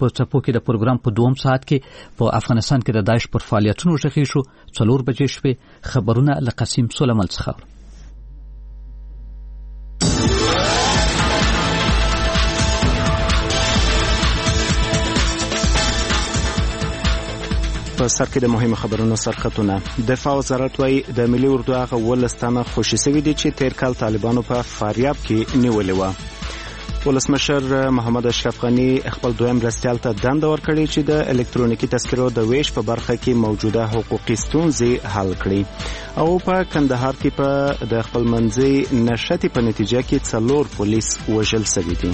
په څپو کې د پروګرام په 2 ساعت کې په افغانستان کې د داعش پر فعالیتونو ژغې شو. 4 بجې شپې خبرونه له قسیم سلیمان څخه. په سر کې د مهمو خبرونو سرخطونه. دفاع وزارت وايي د ملي اردو هغه 12 تنه خوشي شوي دي چې تیر کال طالبانو په فاریاب کې نیولې و. ولسمشر محمد اشرف غنی خپل دویم مرستیال ته دنده ورکړې چې د الکترونیکي تذکرو د ویش په برخه کې موجوده حقوقي ستونزې حل کړي. او په کندهار کې په د خپلمنځي نشټي په نتیجه کې 4 پولیس وژل شوي دي.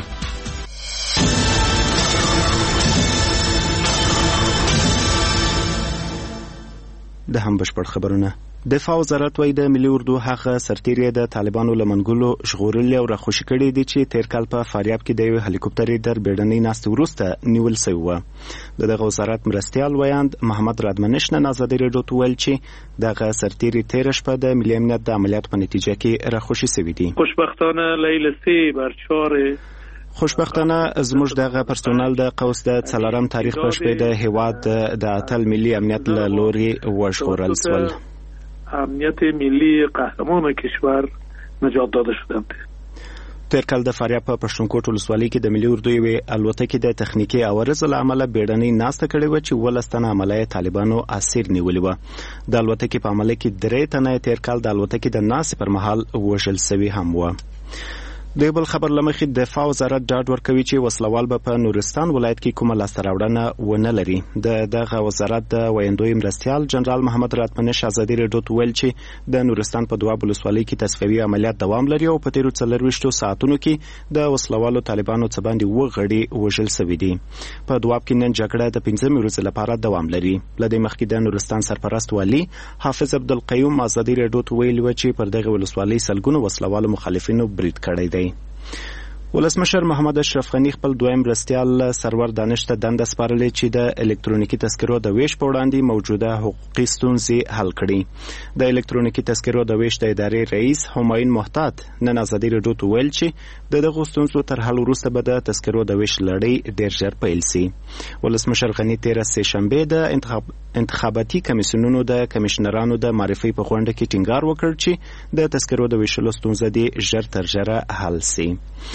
د هم بشپړ خبرونه. دفاع وزارت وايي د ملي اردو هغه سرتیری د طالبانو لمنګلو ژغورل او راخوشي کړي دي چې تیر کال په فاریاب کې د یو هلیکوپټر در بیړنۍ ناست وروسته نیول شوی و. دغه وزارت مرستیال ویاند محمد رادمنش نن آزادي رادیو ته ویل چې دغه سرتیری تیر شپه د ملي امنیت د عملیاتو په نتیجه کې راخوشي شوی دي. خوشبختانه لیل 3 بر 4 خوشبختانه زموږ دغه پرسونل د قوس د 4م تاریخ په شپه د هیواد د اتل ملي امنیت له لوري وژغورل شول. امنیت ملی قهرمان کشور نجات داده شدند. تیر کال د فاریاب په پښتونکوټ ولسوالۍ کې د ملي اردو یوې الوتکې د تخنیکي عوارض له امله بیړنۍ ناسته کړې و چې 12 تنه عملیه طالبانو اسیر نیولې و. د الوتکې په عمله کې 3 تنه تیر کال د الوتکې د ناستې پر مهال وژل شوي هم و. د بل خبر لمخې دفاع وزارت ډاډ ورکوي چې وسلوال به په نورستان ولایت کې کومه لاسته راوړنه ونه لري. دغه وزارت د ویندوی مرستیال جنرال محمد راتمنش آزادي رادیو ته ویل چې د نورستان په 2 ولسوالۍ کې تصفیوي عملیات دوام لري او په تیرو 24 ساعتونو کې د وسلوالو طالبانو څخه باندې وغړي وژل شوي دي. په دواب کې نن جګړه د 15 ورځې لپاره دوام لري. لدې مخکې د نورستان سرپرست والی حافظ عبدالقیوم آزادي رادیو ته ویل و چې پر دغه ولسوالۍ سلګونو وسلوالو مخالفینو برید کړی دی. ولسمشر محمد اشرف غنی خپل دویم مرستیال سرور دانش ته دنده سپارلې چې د الکترونیکي تذکرو د ویش په وړاندې موجوده حقوقي ستونزې حل کړي. د الکترونیکي تذکرو د ویش د ادارې رئیس همایون محتاط نن آزادي رادیو ته ویل چې دغه ستونزو تر حل وروسته به د تذکرو د ویش لړۍ ډېر ژر پیل شي. ولسمشر غنی 13 سهشنبه د انتخاباتي کمیسیونونو د کمشنرانو د معرفي په غونډه کې ټینګار وکړ چې د تذکرو د ویشلو ستونزه دې ژر تر ژره حل شي.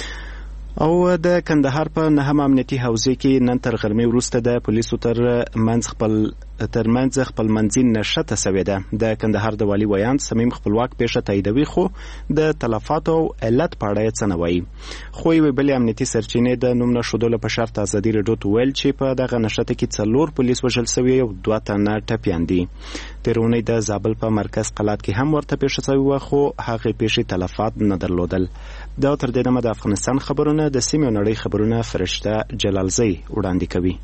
او د کندهار په 9 امنیتي حوزې کې نن تر غرمې وروسته د پولیسو ترمنځ خپلمنځي نښته شوې ده. د کندهار د والي ویاند صمیم خپلواک پیښه تاییدوي خو د تلفاتو او علت په اړه یې څه نه وایي. خو یوې بلې امنیتي سرچینې د نوم نښودلو په شرط آزادي رادیو ته ویل چې په دغه نښته کې 4 پولیس وژل شوي او 2 تنه ټپیان دي. تېره اونۍ د زابل په مرکز قلات کې هم ورته پیښه شوې وه خو هغې پیښې تلفات نه درلودل. دا تر دې دمه د افغانستان خبرونه د سیمې او نړۍ خبرونه فرشته جلالزی وړاندې کوي.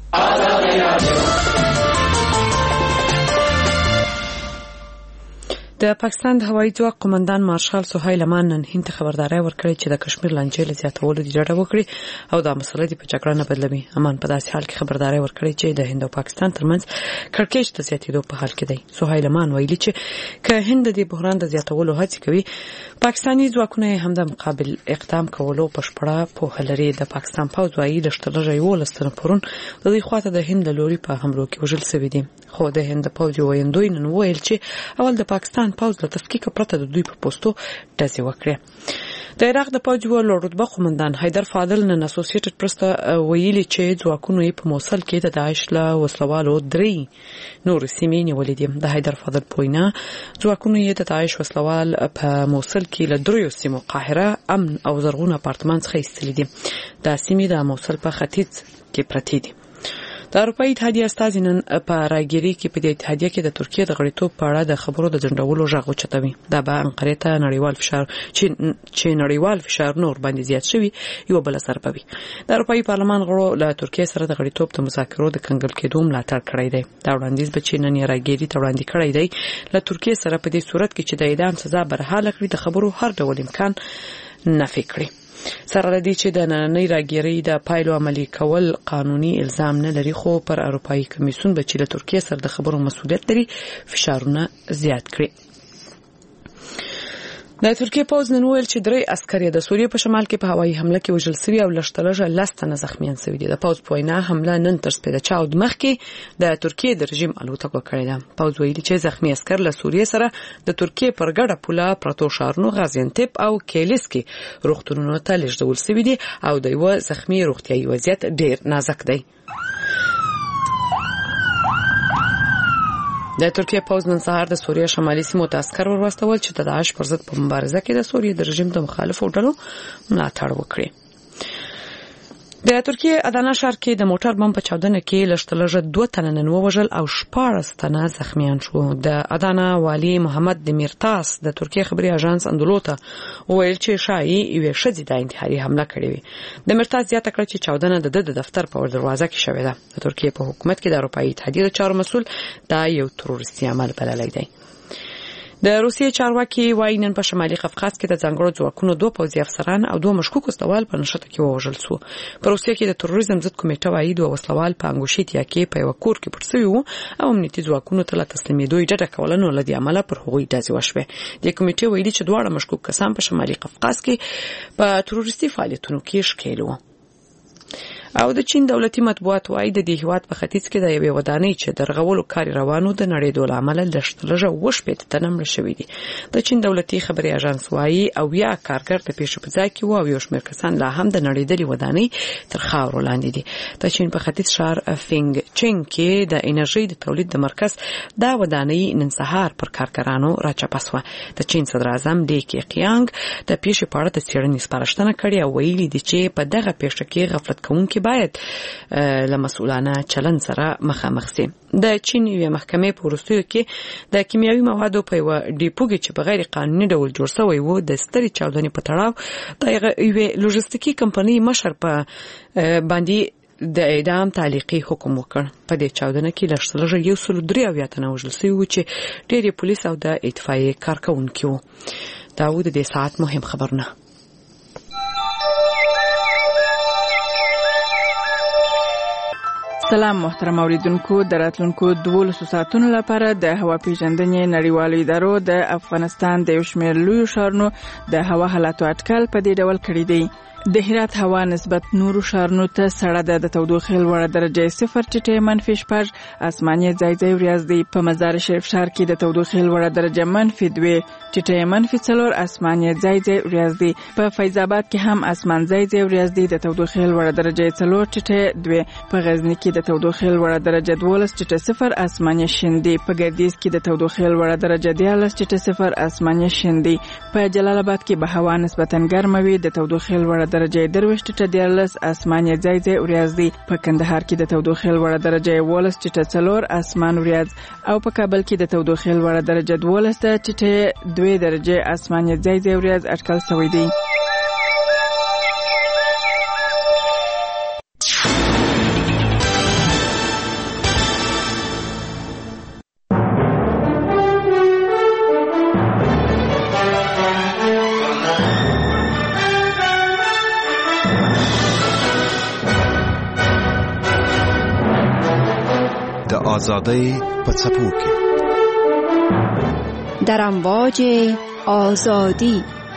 د پاکستان د هوایي ځواک قومندان مارشال سهیل امان نن هند ته خبرداري ورکړې چې د کشمیر لانجې له زیاتولو د ډډه وکړي او دا مسله د پچکړه نه بدلوي. امان په داسې حال کې خبرداري ورکړې چې د هند او پاکستان ترمنځ کړکېچ د زیاتېدو په حال کې دی. سهیل امان ویلي چې که هند د بحران د زیاتولو هڅه کوي پاکستاني ځواکونه هم د مقابل اقدام کولو پښپړه په هلري. د پاکستان پوځ وايي د شتلره یو لستنه پرون د دې خواته د هند لوري په حملو کې وژل شوی دي. خو د هند پوځ ویندوی نن ویل چې اول د پاکستان پوځ له تفکیک پرته د دوی په پوسټو ډزې وکړي. د عراق د پوځ ولو رتبه قومندان حیدر فاضل نن اسوسییټډ پریس ته ویلي چې ځواکونو په موصل کې د داعش له وسلوالو 3 نور سیمې نیولې دي. د حیدر فاضل پوینا ځواکونو د داعش وسلوال په موصل کې له 3 سیمو قاهره، امن او زرغون اپارتمان څخه ایستلې دي. دا سیمې د موصل په ختیځ کې پرتې دي. د اروپאי اتحادیه استازي نن په راګيري کې په دې اتحادیه کې د ترکیه د غړیتوب په اړه د خبرو د ځنډولو غږ اوچتوي. دا به انقره ته نړیوال فشار چې نړیوال فشار نور باندې زیات شوی یو بل اثر کوي. د اروپאי پارلمان غړو له ترکیه سره د غړیتوب د مذاکرو د کنګل کېدو ملاتړ کړی دی. دا وړاندیز به چې نن راګيري ته وړاندې کړی دی له ترکیه سره په دې صورت کې چې د اعدام سزا برحاله کړي د خبرو هر ډول امکان نفي کړي. سره لدی چې د نننۍ راګيري د پایلو عملي کول قانوني الزام نه لري خو پر اروپאי کمیسیون به چې له ترکیه سره د خبرو مسؤلیت لري فشارونه زیات کړي. د ترکیه پوز نن ویل چې 3 عسکر د سوریې په شمال کې په هوایي حمله کې وژل شوي او لشتلجه لستنه زخمیان شوي دي. د پوز په وینا حمله نن تر سپېده چاود مخ کې د ترکیه د رژیم الوتکو کړې ده. پوز ویلي چې زخمی عسکر له سوریې سره د ترکیه پر ګډه پوله پرتو شهرونو غازیانتپ او کیلیس کې روغتونونو ته لیږدول شوي دي او د یو زخمی روغتیايي وضعیت ډیر نازک دی. د ترکیه پوز نن سهار د سوریې شمالي سیمو ته عسکر ورواستول چې د داعش پر ضد په مبارزه کې د سوریې د رژیم د مخالفو ډلو ملاتړ وکړي. د ترکیه ادانا ښار کې د موټر بم په چاودنه کې لشتلجه 2 تنه نن وژل او 14 تنه زخمیان شو. د ادانا والی محمد دمیرتاس د ترکیه خبري اژانس اندولوته ویل چې شایي یو شدید د انتحاري حمله کړې وي. دمیرتاس زیاته کړ چې چاودنه د دفتر په دروازه کې شوې ده. د ترکیه په حکومت کې د اروپאי اتحادیې چارو مسول دا یو تروریستي عمل بللی دی. د روسیې چارواکي وايي نن په شمالي قفقاز کې د ځانګړو ځواکونو 2 پوځي افسران او 2 مشکوک استوال په نشته کې وژل شو. په روسیې کې د تروریزم ضد کمیټه وايي 2 وسلوال په انګوشیتیا کې په یو کور کې پټ شوي وو او امنیتي ځواکونو ته له تسلیمېدو ډډه کوله نو لدی عمله پر هغوی ډزې وشوه. د کمیټې ویلي چې 2 مشکوک کسان په شمالي قفقاز کې په تروریستي فعالیتونو کې ښکېل وو. او د چین دولتي مطبوعات وايي د دې هیواد په ختیځ کې د یوې ودانۍ چې درغولو کار روانو د نړۍ د عمل لشتلجه وشپېت تنمړ شوې دي. د چین دولتي خبري اژانس وايي او یا کارګر د پیښې په ځای کې وو او یو شمېر کسان لا هم د نړۍ د ودانۍ تر خاورو لاندې دي. د چین په ختیځ شهر فینګ چینګ کې د انرژي د تولید د مرکز دا ودانۍ نن سهار پر کارګرانو راچپسوه. د چین صدر اعظم لی کېقیانګ د پیښې په اړه د څېړنې سپارښتنه کړې او ویلي دي چې په دغه پیښه کې غفلت کوونکي باید له مسؤلانه چلن سره مخامخ شي. د چین یوه محکمې په وروستیو کې د کیمیاوي موادو په یو ډیپو کې چې په غیر قانوني ډول جوړ شوی وو د ستري چاودنې په تړاو د یوه لوجستیکي کمپنۍ مشر په باندې د اعدام تعلیقي حکم وکړ. په دې چاودنه کې لشتلجه 103 تنه وژل شوي وو چې ډېری پولیس او د اطفائیې کارکونکي وو. دا و د دې ساعت مهم خبرونه. سلام محترم اوریدونکو، د راتلونکو 12 ساعتونو لپاره د هوا پیژندنې نړیوالو ادارو د افغانستان د یو شمېر لویو ښارونو د هوا حالاتو اټکل په دې ډول کړی دی. د هرات هوا نسبت نورو ښارونو ته سړه ده. د تودوخې لوړه درجه 0 ټیټه -5 اسماني ځای ځای وریځ دی. په مزار شریف ښار کې د تودوخې لوړه درجه -2 ټیټه -4 اسماني ځای ځای وریځ دی. په فیض آباد کې هم اسمان ځای ځای وریځ دی. د تودوخې لوړه درجه 4 ټیټه 2. په غزنی کې د تودوخې لوړه درجه 12 ټیټه 0 اسماني شین دی. په ګردیز کې د تودوخې لوړه درجه 14 ټیټه 0 اسماني شین دی. په جلال آباد کې به هوا نسبتا ګرمه وي. د تودوخې لوړه درجه 23 ټیټه 14 اسماني ځای ځای وریځ دی. په کندهار کې د تودوخې لوړه درجه 11 ټیټه 4 اسمان وریځ او په کابل کې د تودوخې لوړه درجه 12 ټیټه 2 درجه اسماني ځای ځای وریځ اټکل شوی دی. آزادی په څپو کې در امواج آزادی.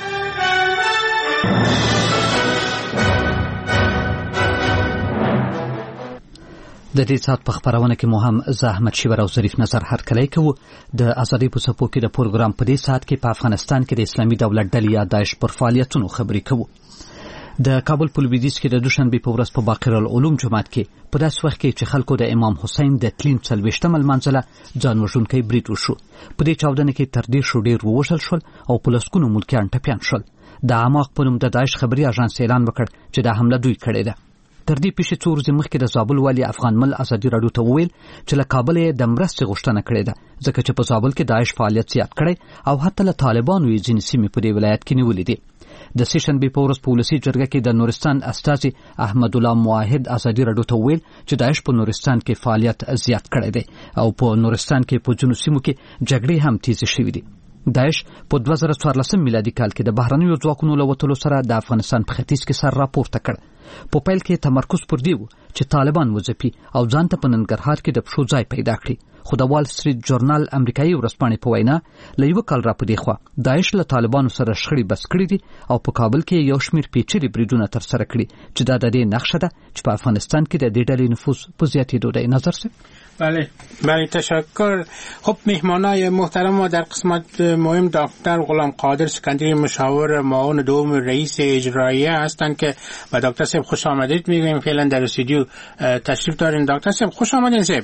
د دې سات په خبرونه کې مو هم زحمت شیور او ظریف نظر هرکلی کوو. د آزادی په څپو کې د پروګرام په دې سات کې په افغانستان کې د اسلامي دولت ډلې یا داعش پر فعالیتونو خبرې کوو. د کابل په لویدیځ کې د دوشنبه په ورځ په باقر العلوم جماعت کې په داس وخت کې چې خلکو د امام حسین د تلین 40 منزله ځان وژونکي برید وشو. په دې چاودنه کې تر دې شو ډیر ووژل شول او پولیسونو ملکیان ټپيان شول. د عماق په نوم د داعش خبري اژانس اعلان وکړ چې دا حمله دوی کړې ده. تر دې پیښې څو ورځې مخکې د زابل والی افغان مل ازادي راډیو ته وویل چې له کابل د مرستې غوښتنه کړې ده ځکه چې په زابل کې داعش فعالیت زیات کړي او حتی له طالبانو یې ځینې سیمې په دې ولایت کې نیولې دي. د سیشنبه په ورځ په ولسی جرګه کې د نورستان استاذ احمد الله موحد ازادي راډیو ته ویل چې داعش په نورستان کې فعالیت زیات کړی دی او په نورستان کې په جنوب سیمو کې جګړې هم تیز شوې دي. داعش په 2014 میلادي کال کې د بهرنیو ځواکونو له وټولو سره د افغانستان په ختیځ کې سر راپورته کړ په پیل کې تمرکز پر دی و چې طالبان وځپي او ځان ته په ننګرهار کې د پښو ځای پیدا کړي. خو د وال سټریټ جورنال امریکایي ورځپاڼې په وینا له یو کال را پدې خوا داعش له طالبانو سره شخړې بس کړې دي او په کابل کې یو شمېر پیچلي بریدونه ترسره کړي چې دا د دې نقشه ده چې په افغانستان کې د دې ډلې نفوذ په زیاتېدو دی. نظر څه؟ بله تشکر. خب مهمانای محترم ما در قسمت مهم دکتر غلام قادر سکندری مشاور معاون دوم رئیس اجراییه هستند که با دکتر صاحب خوش آمدید میگیم. فعلا در استودیو تشریف دارین. دکتر صاحب خوش آمدین. صاحب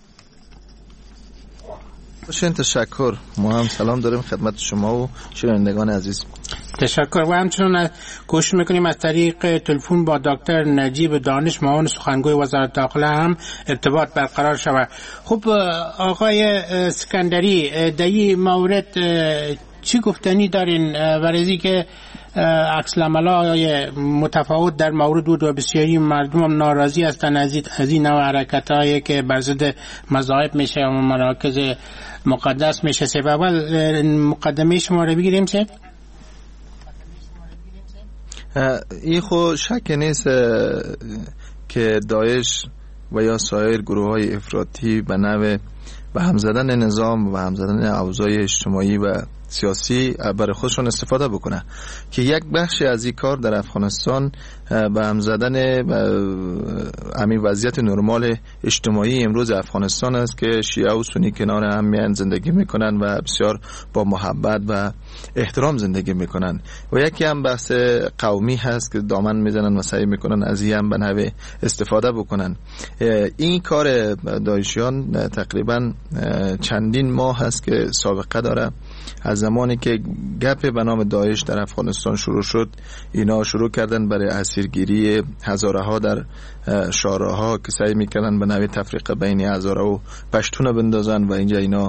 خوشین. تشکر. ما هم سلام داریم خدمت شما و شنوندگان عزیز. تشکر. و همچنین کوشش میکنیم از طریق تلفن با دکتر نجیب دانش معاون سخنگوی وزارت داخله هم ارتباط برقرار شود. خب آقای اسکندری در این مورد چی گفتنی دارین برای که عکس العمل‌های متفاوت در مورد بود و بسیاری مردم هم ناراضی هستند از این نوع حرکت‌هایی که بر ضد مذاهب میشه و مراکز مقدس میشه. سبب اول مقدمه شما رو بگیریم. چه این خو شک نیست که داعش و یا سایر گروه‌های افراطی به نوع به هم زدن نظام و هم زدن اوضاع اجتماعی و سیاسی برای خودشون استفاده بکنه که یک بخشی از این کار در افغانستان به هم زدن همین وضعیت نرمال اجتماعی امروز افغانستان است که شیعه و سنی کنار هم میان زندگی میکنن و بسیار با محبت و احترام زندگی میکنن و یکی هم بحث قومی هست که دامن میزنن و سعی میکنن از این هم به نحو استفاده بکنن. این کار داعشیان تقریبا چندین ماه هست که سابقه داره. از زمانی که گپ به نام داعش در افغانستان شروع شد اینا شروع کردن برای اسیرگیری هزاره ها در شاهراها که سعی میکردن به نوع تفریق بین هزاره و پشتون بندازن و اینجا اینا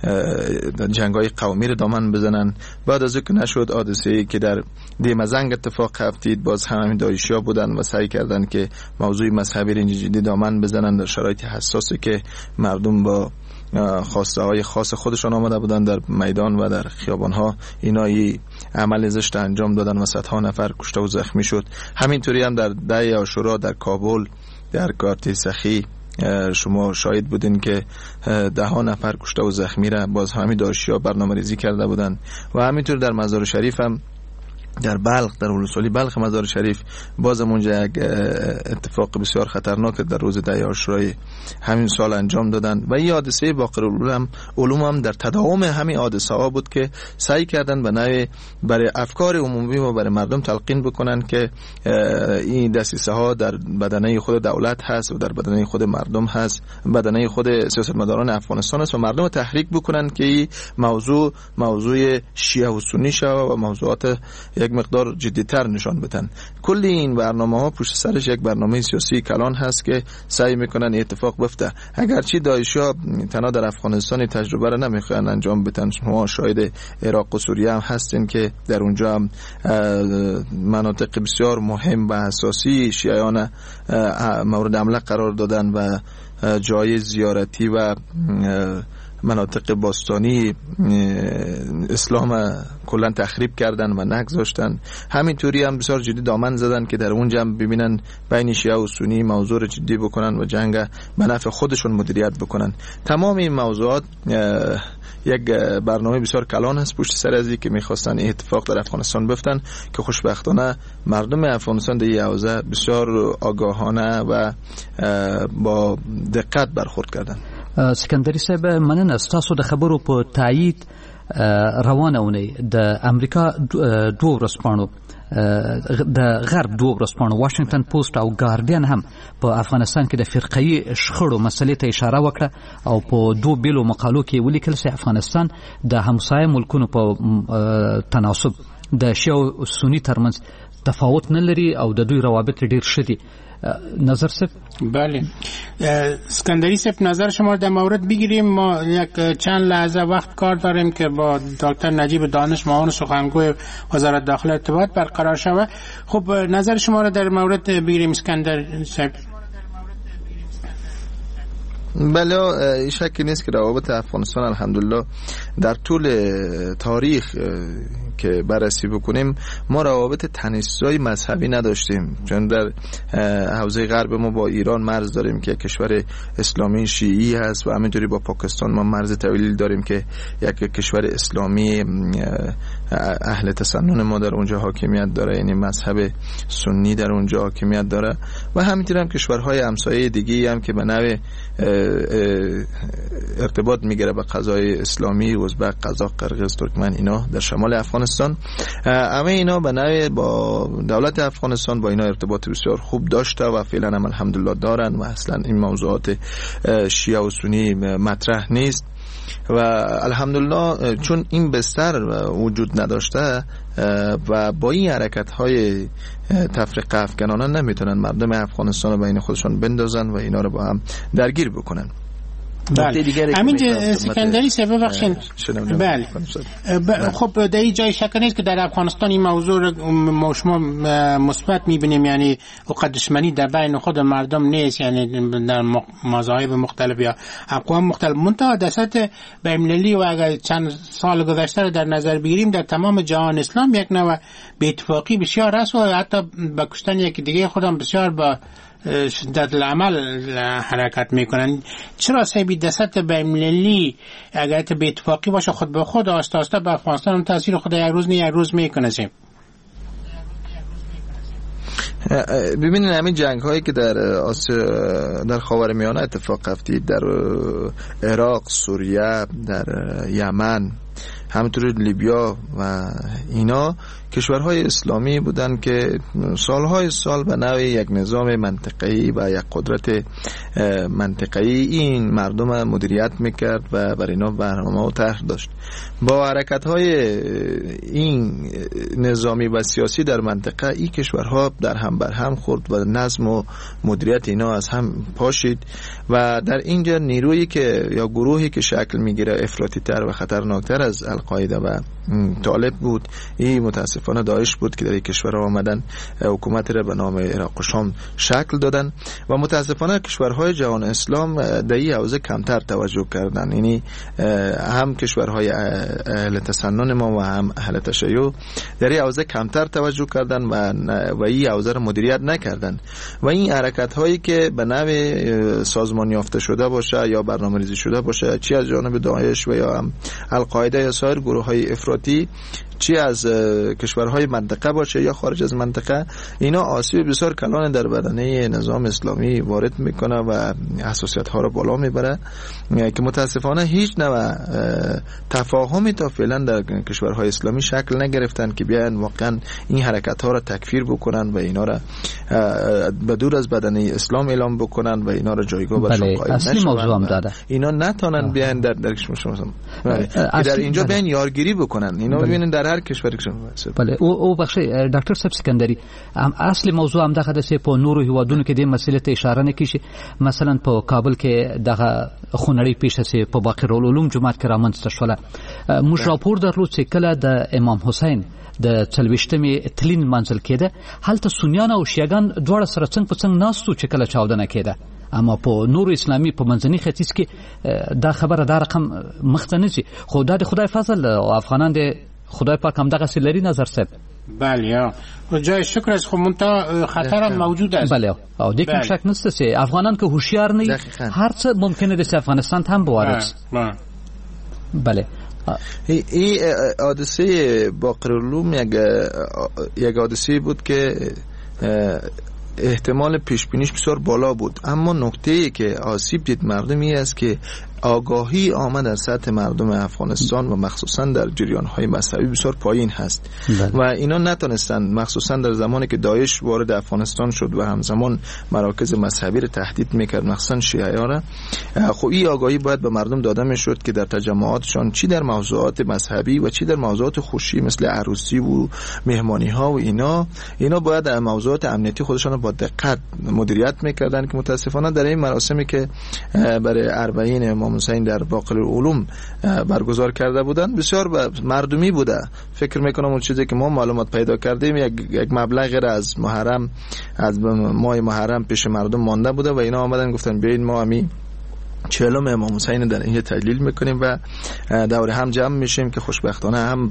جنگای قومی رو دامن بزنن. بعد از اینکه نشد حادثه‌ای که در دیمزنگ اتفاق افتید باز همین داعشیا بودن و سعی کردن که موضوع مذهبی رو جدی دامن بزنن در شرایط حساسی که مردم با خواسته های خاص خودشان آمده بودن در میدان و در خیابان ها اینا عمل زشت انجام دادن و صدها نفر کشته و زخمی شد. همینطوری هم در 10 عاشورا در کابل در کارت سخی شما شاهد بودین که 10 نفر کشته و زخمی را باز همین داعشیا برنامه‌ریزی کرده بودن و همینطور در مزار شریف هم در بلخ در ولسوالی بلخ مزار شریف باز اونجا یک اتفاق بسیار خطرناک در روز 10 عاشورای همین سال انجام دادن و این حادثه باقرالعلوم هم در تداوم همین حادثه ها بود که سعی کردن به نوع برای افکار عمومی و برای مردم تلقین بکنن که این دسیسه ها در بدنه خود دولت هست و در بدنه خود مردم هست، بدنه خود سیاستمداران افغانستان است و مردم تحریک بکنن که این موضوع شیعه و سنی شود و موضوعات یک مقدار جدی‌تر نشان بدن. کل این برنامه‌ها پشت سرش یک برنامه سیاسی کلان هست که سعی میکنن اتفاق بیفته. اگرچه داعشیا تنها در افغانستان تجربه را نمیخوان انجام بدن، شما شاهد عراق و سوریه هم هستین که در اونجا هم مناطق بسیار مهم و اساسی شیعیان مورد حمله قرار دادن و جای زیارتی و مناطق باستانی اسلام کلا تخریب کردن و نگذاشتن. همینطوری هم بسیار جدی دامن زدن که در اونجا هم ببینن بین شیعه و سنی موضوع رو جدی بکنن و جنگ به نفع خودشون مدیریت بکنن. تمام این موضوعات یک برنامه بسیار کلان هست پشت سر ازی که میخواستن اتفاق در افغانستان بیفتن که خوشبختانه مردم افغانستان در این حوزه بسیار آگاهانه و با دقت برخورد کردن. سکندری صاحب مننه ستاسو د خبرو په تایید روانه اونۍ د امریکا دوه ورځپاڼو د غرب دوه ورځپاڼو واشنگټن پوسټ او ګارډین هم په افغانستان کې د فرقه‌ي شخړو مسلې ته اشاره وکړه او په دوه بیلو مقالو کې ولیکل چې افغانستان د همسایه ملکونو په تناسب د شیعه او سنی ترمنځ تفاوت نه لري او د دوی روابط ډیر شدي. نظر صاحب؟ بله اسکندری صاحب نظر شما رو در مورد بگیریم. ما یک چند لحظه وقت کار داریم که با دکتر نجیب دانش معاون سخنگوی وزارت داخله ارتباط برقرار شود. خب نظر شما رو در مورد بگیریم اسکندر صاحب. بله شکی نیست که روابط افغانستان الحمدلله در طول تاریخ که بررسی بکنیم ما روابط تنش‌زای مذهبی نداشتیم، چون در حوزه غرب ما با ایران مرز داریم که کشور اسلامی شیعی هست و همینطوری با پاکستان ما مرز طویلی داریم که یک کشور اسلامی اهل تسنن ما در اونجا حاکمیت داره، یعنی مذهب سنی در اونجا حاکمیت داره و همینطور هم کشورهای همسایه دیگه هم که به نوع ارتباط میگیره به قضای اسلامی، ازبک، قزاق، قرقیز، ترکمن، اینا در شمال افغانستان، همه اینا به نوع با دولت افغانستان با اینا ارتباط بسیار خوب داشته و فعلا هم الحمدلله دارن و اصلا این موضوعات شیعه و سنی مطرح نیست و الحمدلله چون این بستر وجود نداشته و با این حرکت های تفرقه افکنانه نمیتونن مردم افغانستان رو بین خودشون بندازن و اینا رو با هم درگیر بکنن. بله. همین سکندری سبب بخشین. بله. خب در این جای شک نیست که در افغانستان این موضوع رو شما مثبت میبینیم، یعنی اوقات دشمنی در بین خود مردم نیست، یعنی در مذاهب مختلف یا اقوام مختلف، منتها در سطح بین‌المللی و اگر چند سال گذشته رو در نظر بگیریم در تمام جهان اسلام یک نوع بی‌اتفاقی بسیار است و حتی با کشتن یک دیگه خودم بسیار با شدت العمل حرکت میکنن. چرا سبی دست بین‌المللی اگر به اتفاقی باشه خود به خود آسته آسته به افغانستان تاثیر خود یک روز نه یک روز میکنه؟ ببینید همین جنگ هایی که در خاورمیانه اتفاق افتید، در عراق، سوریه، در یمن، همینطور لیبیا و اینا کشورهای اسلامی بودن که سالهای سال به نوع یک نظام منطقه‌ای و یک قدرت منطقه‌ای این مردم مدیریت میکرد و بر اینا برنامه و طرح داشت. با حرکت‌های این نظامی و سیاسی در منطقه این کشورها در هم بر هم خورد و نظم و مدیریت اینا از هم پاشید و در اینجا نیرویی که یا گروهی که شکل میگیره افراطی تر و خطرناکتر از القاعده و طالب بود، این متاسفانه داعش بود که در این کشورها آمدن حکومت را به نام عراق و شام شکل دادن و متاسفانه کشورهای جهان اسلام در این حوزه کمتر توجه کردن، یعنی هم کشورهای اهل تسنن ما و هم اهل تشیع در این حوزه کمتر توجه کردن و این حوزه را مدیریت نکردن و این حرکت هایی که به نوع سازمان یافته شده باشه یا برنامه‌ریزی شده باشه، چی از جانب داعش و یا هم القاعده یا سایر گروه های افراطی، چی از کشورهای منطقه باشه یا خارج از منطقه، اینا آسیب بسیار کلان در بدنه نظام اسلامی وارد میکنه و حساسیت ها رو بالا میبره که متاسفانه هیچ نوع تفاهمی تا فعلا در کشورهای اسلامی شکل نگرفتن که بیان واقعا این حرکت ها رو تکفیر بکنن و اینا رو به دور از بدنه اسلام اعلام بکنن و اینا رو جایگاه برشون قائل نشون. اینا نتونن بیان در در اینجا بیان یارگیری بکنن. اینا ببینن در هر کشوری که بله او بخش ډاکټر صاحب سکندری اصلي موضوع هم دغه د په نورو هیوادونو کې د مسلې ته اشاره نه کیږي. مثلا په کابل کې دغه خونړی پیښه سي په باقر العلوم جماعت کې رامنځته شوله. موږ راپور درلود چې کله د امام حسین د 40مې تلین منزل کېده هلته سنیان او شیعاګان دواړه سره څنګ په څنګ ناستو چې کله چاودنه کېده، اما په نورو اسلامي په منځني ختیځ کې دا خبره دا رقم مخته نه شي. خو دا د خدای فضل او افغانان د خدای پاک هم دغه سلری نظر صاحب. بله جای شکر از خو منتها خطر موجود است. بله او د کوم شک نشته چې افغانان که هوشیار نه هر څه ممکنه د افغانستان هم بوارد. بله این حادثه باقرالعلوم یک حادثه بود که احتمال پیش بینیش بسیار بالا بود، اما نکته‌ای که آسیب دید مردمی است که آگاهی آمد در سطح مردم افغانستان و مخصوصا در جریان‌های مذهبی بسیار پایین هست و اینا نتونستند، مخصوصا در زمانی که داعش وارد افغانستان شد و همزمان مراکز مذهبی را تهدید میکرد، مخصوصا شیعی‌ها را، خب این آگاهی باید به مردم داده میشد که در تجمعاتشان چی در موضوعات مذهبی و چی در موضوعات خوشی مثل عروسی و مهمانی‌ها و اینا باید در موضوعات امنیتی خودشان با دقت مدیریت میکردن که متاسفانه در این مراسمی که برای اربعین امام حسین در باقر العلوم برگزار کرده بودن بسیار مردمی بوده. فکر میکنم اون چیزی که ما معلومات پیدا کردیم یک مبلغی را از ماه محرم پیش مردم مانده بوده و اینا آمدن گفتن بیاین ما همین 40 امام حسین در اینجا تجلیل میکنیم و دور هم جمع میشیم که خوشبختانه هم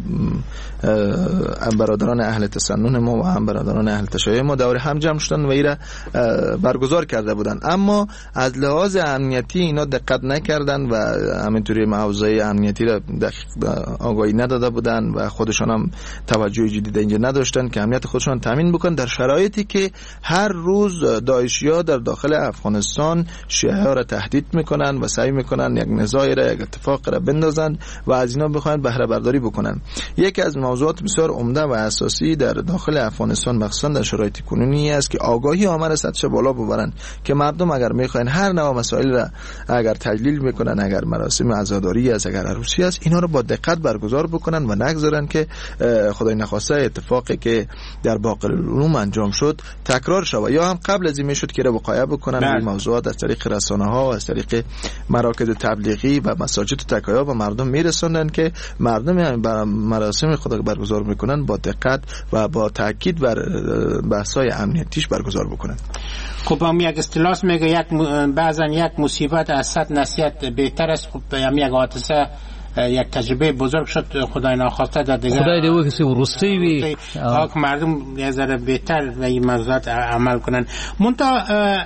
برادران اهل تسنن ما و هم برادران اهل تشیع ما دور هم جمع شدن و ایره برگزار کرده بودن، اما از لحاظ امنیتی اینا دقت نکردن و همینطوری حوزه امنیتی را آگاهی نداده بودن و خودشان هم توجه جدی اینجا نداشتن که امنیت خودشان تامین بکنن، در شرایطی که هر روز داعشی‌ها در داخل افغانستان شیعه را تهدید میکنن و سعی میکنن یک نزاعی را، یک اتفاق را بندازن و از اینا بخواهند بهره برداری بکنن. یکی از موضوعات بسیار عمده و اساسی در داخل افغانستان مخصوصا در شرایط کنونی است که آگاهی آمر سطح بالا ببرن که مردم اگر میخواین هر نوع مسائل را اگر تجلیل میکنن، اگر مراسم عزاداری است، اگر عروسی است، اینا رو با دقت برگزار بکنن و نگذارن که خدای نخواسته اتفاقی که در باقر العلوم انجام شد تکرار شود، یا هم قبل از این میشد که رو وقایع بکنن این موضوعات از طریق رسانه ها و از طریق مراکز تبلیغی و مساجد و تکایا و مردم میرسوندن که مردم مراسم خدا برگزار میکنن با دقت و با تاکید بر بحث‌های امنیتیش برگزار بکنن. خب هم یک اصطلاح میگه بعضن یک مصیبت از 100 نصیحت بهتر است. خب هم یک حادثه یک تجربه بزرگ شد، خدای ناخواسته در دیگه خدای دیگه کسی ورستی وی مردم یه ذره بهتر و این موضوعات عمل کنن. منتها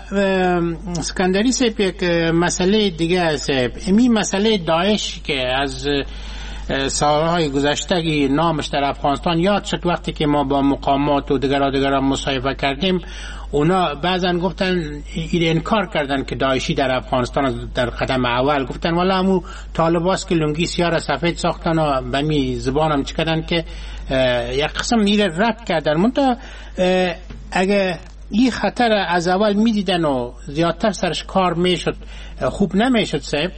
اسکندری صاحب یک مسئله دیگه است، این مسئله داعش که از سالهای گذشته نامش در افغانستان یاد شد. وقتی که ما با مقامات و دیگر مصاحبه کردیم، اونا بعضن گفتن این انکار کردن که داعشی در افغانستان در قدم اول گفتن والا همو طالباست که لنگی سیاه سفید ساختن و به می زبان هم چکدن که یک قسم میره رد کردن. منتها اگه این خطر از اول میدیدن و زیادتر سرش کار میشد خوب نمیشد صاحب؟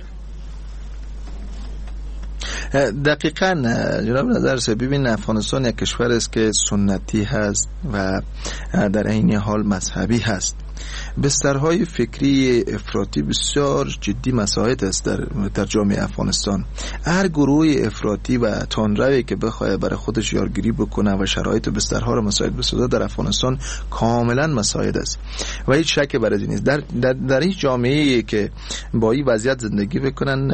دقیقاً جناب نظر سه، ببین افغانستان یک کشور است که سنتی هست و در عین حال مذهبی هست. بسترهای فکری افراطی بسیار جدی مساعد است در جامعه افغانستان. هر گروه افراطی و تندروی که بخواد برای خودش یارگیری بکنه و شرایط بسترها را مساعد بسازه در افغانستان کاملا مساعد است و هیچ شک بر از این نیست. در این جامعه‌ای که با این وضعیت زندگی بکنن،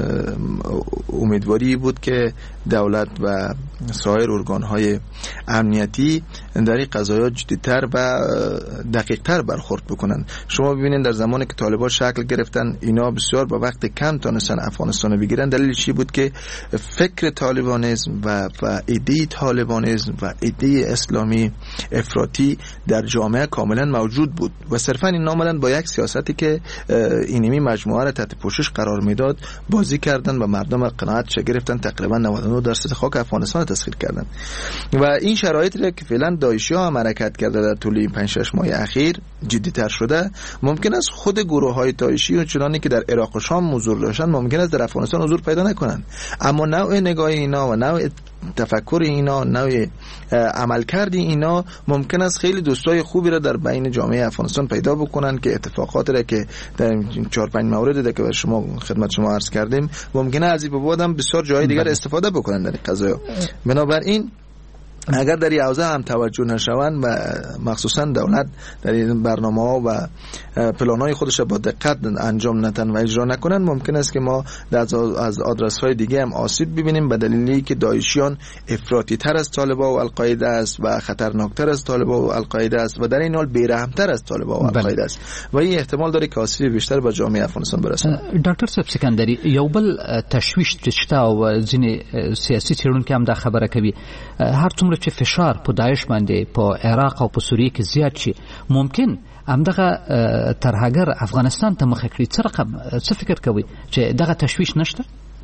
امیدواری بود که دولت و سایر ارگان‌های امنیتی در این قضایا جدی‌تر و دقیق‌تر برخورد بکنن. شما ببینید در زمانی که طالبان شکل گرفتن، اینا بسیار با وقت کم تونستن افغانستان رو بگیرن. دلیل چی بود؟ که فکر طالبانیسم و ایده طالبانیسم و ایده اسلامی افراطی در جامعه کاملا موجود بود و صرفا این آمدن با یک سیاستی که اینمی مجموعه را تحت پوشش قرار میداد بازی کردن و مردم قناعت گرفتن، تقریبا 99% خاک افغانستان تسخیر کردن و این شرایطی را که فعلا داعشی‌ها هم حرکت کرده در طول این 5-6 ماه اخیر جدی‌تر شده، ممکن است خود گروه‌های داعشی و چنانی که در عراق و شام حضور داشتن ممکن است در افغانستان حضور پیدا نکنند، اما نوع نگاه اینا و نوع تفکر اینا، نوع عملکرد اینا ممکن است خیلی دوستای خوبی را در بین جامعه افغانستان پیدا بکنن که اتفاقات را که در 4-5 موردی که به شما خدمت شما عرض کردیم ممکنه از این بعدم بسیار جای دیگر استفاده بکنن در این قضایا. بنابراین اگر در این حوزه هم توجه نشوند و مخصوصا دولت در این برنامه‌ها و پلان‌های خودش با دقت انجام ندن و اجرا نکنن، ممکن است که ما از آدرس‌های دیگه هم آسیب ببینیم به دلیلی که داعشیان افراطی‌تر از طالبان و القاعده است و خطرناکتر از طالبان و القاعده است و در این حال بی‌رحم‌تر از طالبان و القاعده است و این احتمال داره که آسیب بیشتر به جامعه افغانستان برسه. ډاکټر صاحب سکندری، یو بل تشویش شته او ځینې سیاسي څېړونکي هم دا خبره کوي هر څومره چې فشار په داعش باندې په عراق او په سوریه کې زیات شي ممکن همدغه ترهګر افغانستان ته مخه کړي. څه فکر کوي چې دغه تشویش نشته؟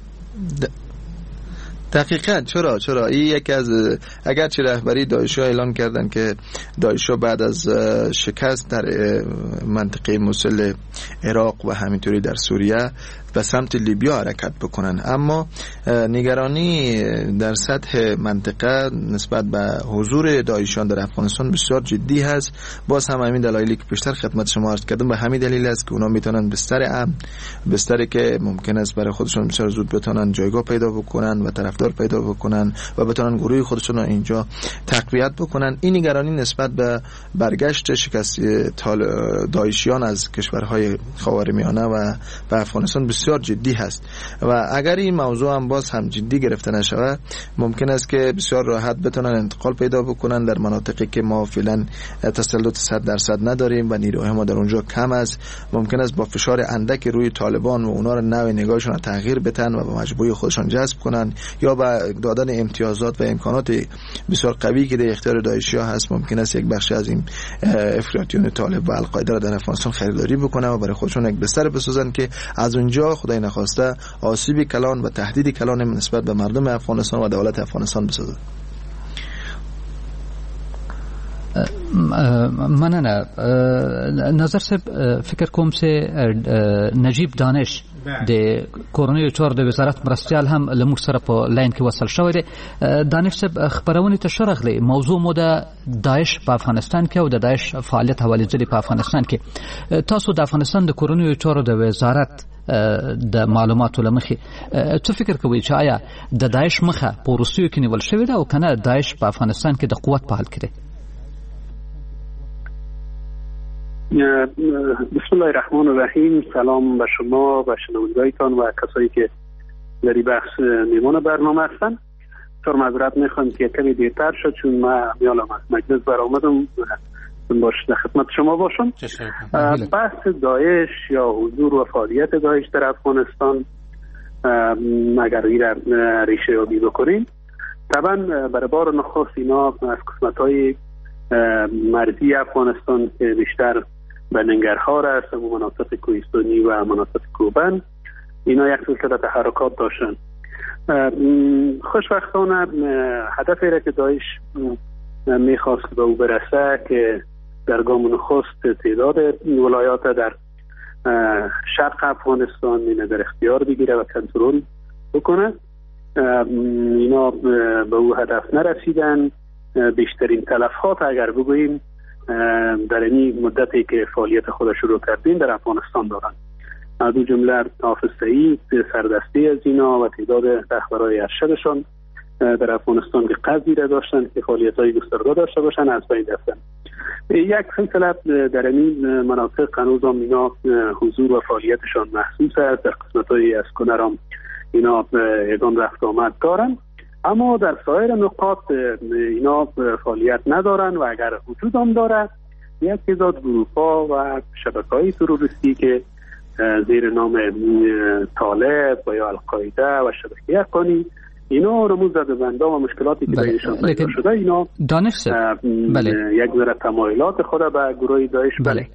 دقیقاً چرا این یکی از اگرچه رهبری داعش ها اعلان کردن که داعش ها بعد از شکست در منطقه موصل عراق و همینطوری در سوریه به سمت لیبیا حرکت بکنن، اما نگرانی در سطح منطقه نسبت به حضور داعشیان در افغانستان بسیار جدی هست. باز هم همین دلایلی که پیشتر خدمت شما عرض کردم به همین دلیل است که اونا میتونن بستری که ممکن است برای خودشون بسیار زود بتونن جایگاه پیدا بکنن و طرف طرفدار پیدا بکنن و بتونن گروه خودشون رو اینجا تقویت بکنن. این نگرانی نسبت به برگشت شکستی داعشیان از کشورهای خاورمیانه و به افغانستان بسیار جدی هست و اگر این موضوع هم باز هم جدی گرفته نشود ممکن است که بسیار راحت بتونن انتقال پیدا بکنن در مناطقی که ما فعلا تسلط 100% نداریم و نیروهای ما در اونجا کم است. ممکن است با فشار اندک روی طالبان و اونا رو نوع نگاهشون رو تغییر بدن و به مجبوری خودشون جذب کنن یا با دادن امتیازات و امکانات بسیار قوی که در اختیار داعشی ها هست ممکن است یک بخش از این افراطیون طالب و القاعده را در افغانستان خریداری بکنن و برای خودشون یک بستر بسازن که از اونجا خدای نخواسته آسیب کلان و تهدید کلان نسبت به مردم افغانستان و دولت افغانستان بسازد. مننه. نظر صاحب فکر کوم چې نجیب دانش د کورنیو چارو د وزارت مرستیال هم لمور سره په لاین کې وصل شوی دی. دانش صاحب خبرونه ته شرغلی موضوع مو د داعش په افغانستان کې او د داعش فعالیت حواله ځلې په افغانستان کې تاسو د افغانستان د کورنیو چارو د وزارت د معلوماتو لمخې څه فکر کوئ چې آیا د داعش مخه په روسیو کې نیول شوې ده او کنه داعش په افغانستان کې د قوت په حال کې دی؟ بسم الله الرحمن الرحیم. سلام به شما و شنوندگانتان و کسایی که در این بخش میمان برنامه هستن. طور معذرت میخوام که کمی دیرتر شد چون من میالم از مجلس برآمدم باش در خدمت شما باشم. بحث داعش یا حضور و فعالیت داعش در افغانستان اگر این ریشه یابی بکنیم طبعا برای بار نخست اینا از قسمت‌های مرزی افغانستان که بیشتر به ننگرهار است و مناطق کوهستانی و مناطق کوهبند اینا یک سلسله تحرکات داشتن. خوشبختانه هدفی را که داعش میخواست که به او برسه که در گام نخست تعداد ولایات در شرق افغانستان اینه در اختیار بگیره و کنترل بکنه، اینا به او هدف نرسیدن. بیشترین تلفات اگر بگوییم در این مدتی که فعالیت خود شروع کردین در افغانستان دارن. دو جمله حافظ سعید سردستی از اینا و تعداد رهبرای ارشدشان در افغانستان که قصدی را داشتن که فعالیت‌های گسترده داشته باشن از بین رفتن. یک سلسله در این مناطق هنوزم اینا حضور و فعالیتشان محسوس است. در قسمت‌های از کنرام اینا یگان رفت آمد دارن، اما در سایر نقاط اینا فعالیت ندارن و اگر وجود هم داره یک تعداد گروه‌ها و شبکه‌های تروریستی که زیر نام طالب و یا القاعده و شبکه افغانی اینا رموز زده‌بندی و مشکلاتی که بینشان پیدا شده اینا یک ذره تمایلات خود به گروه داعش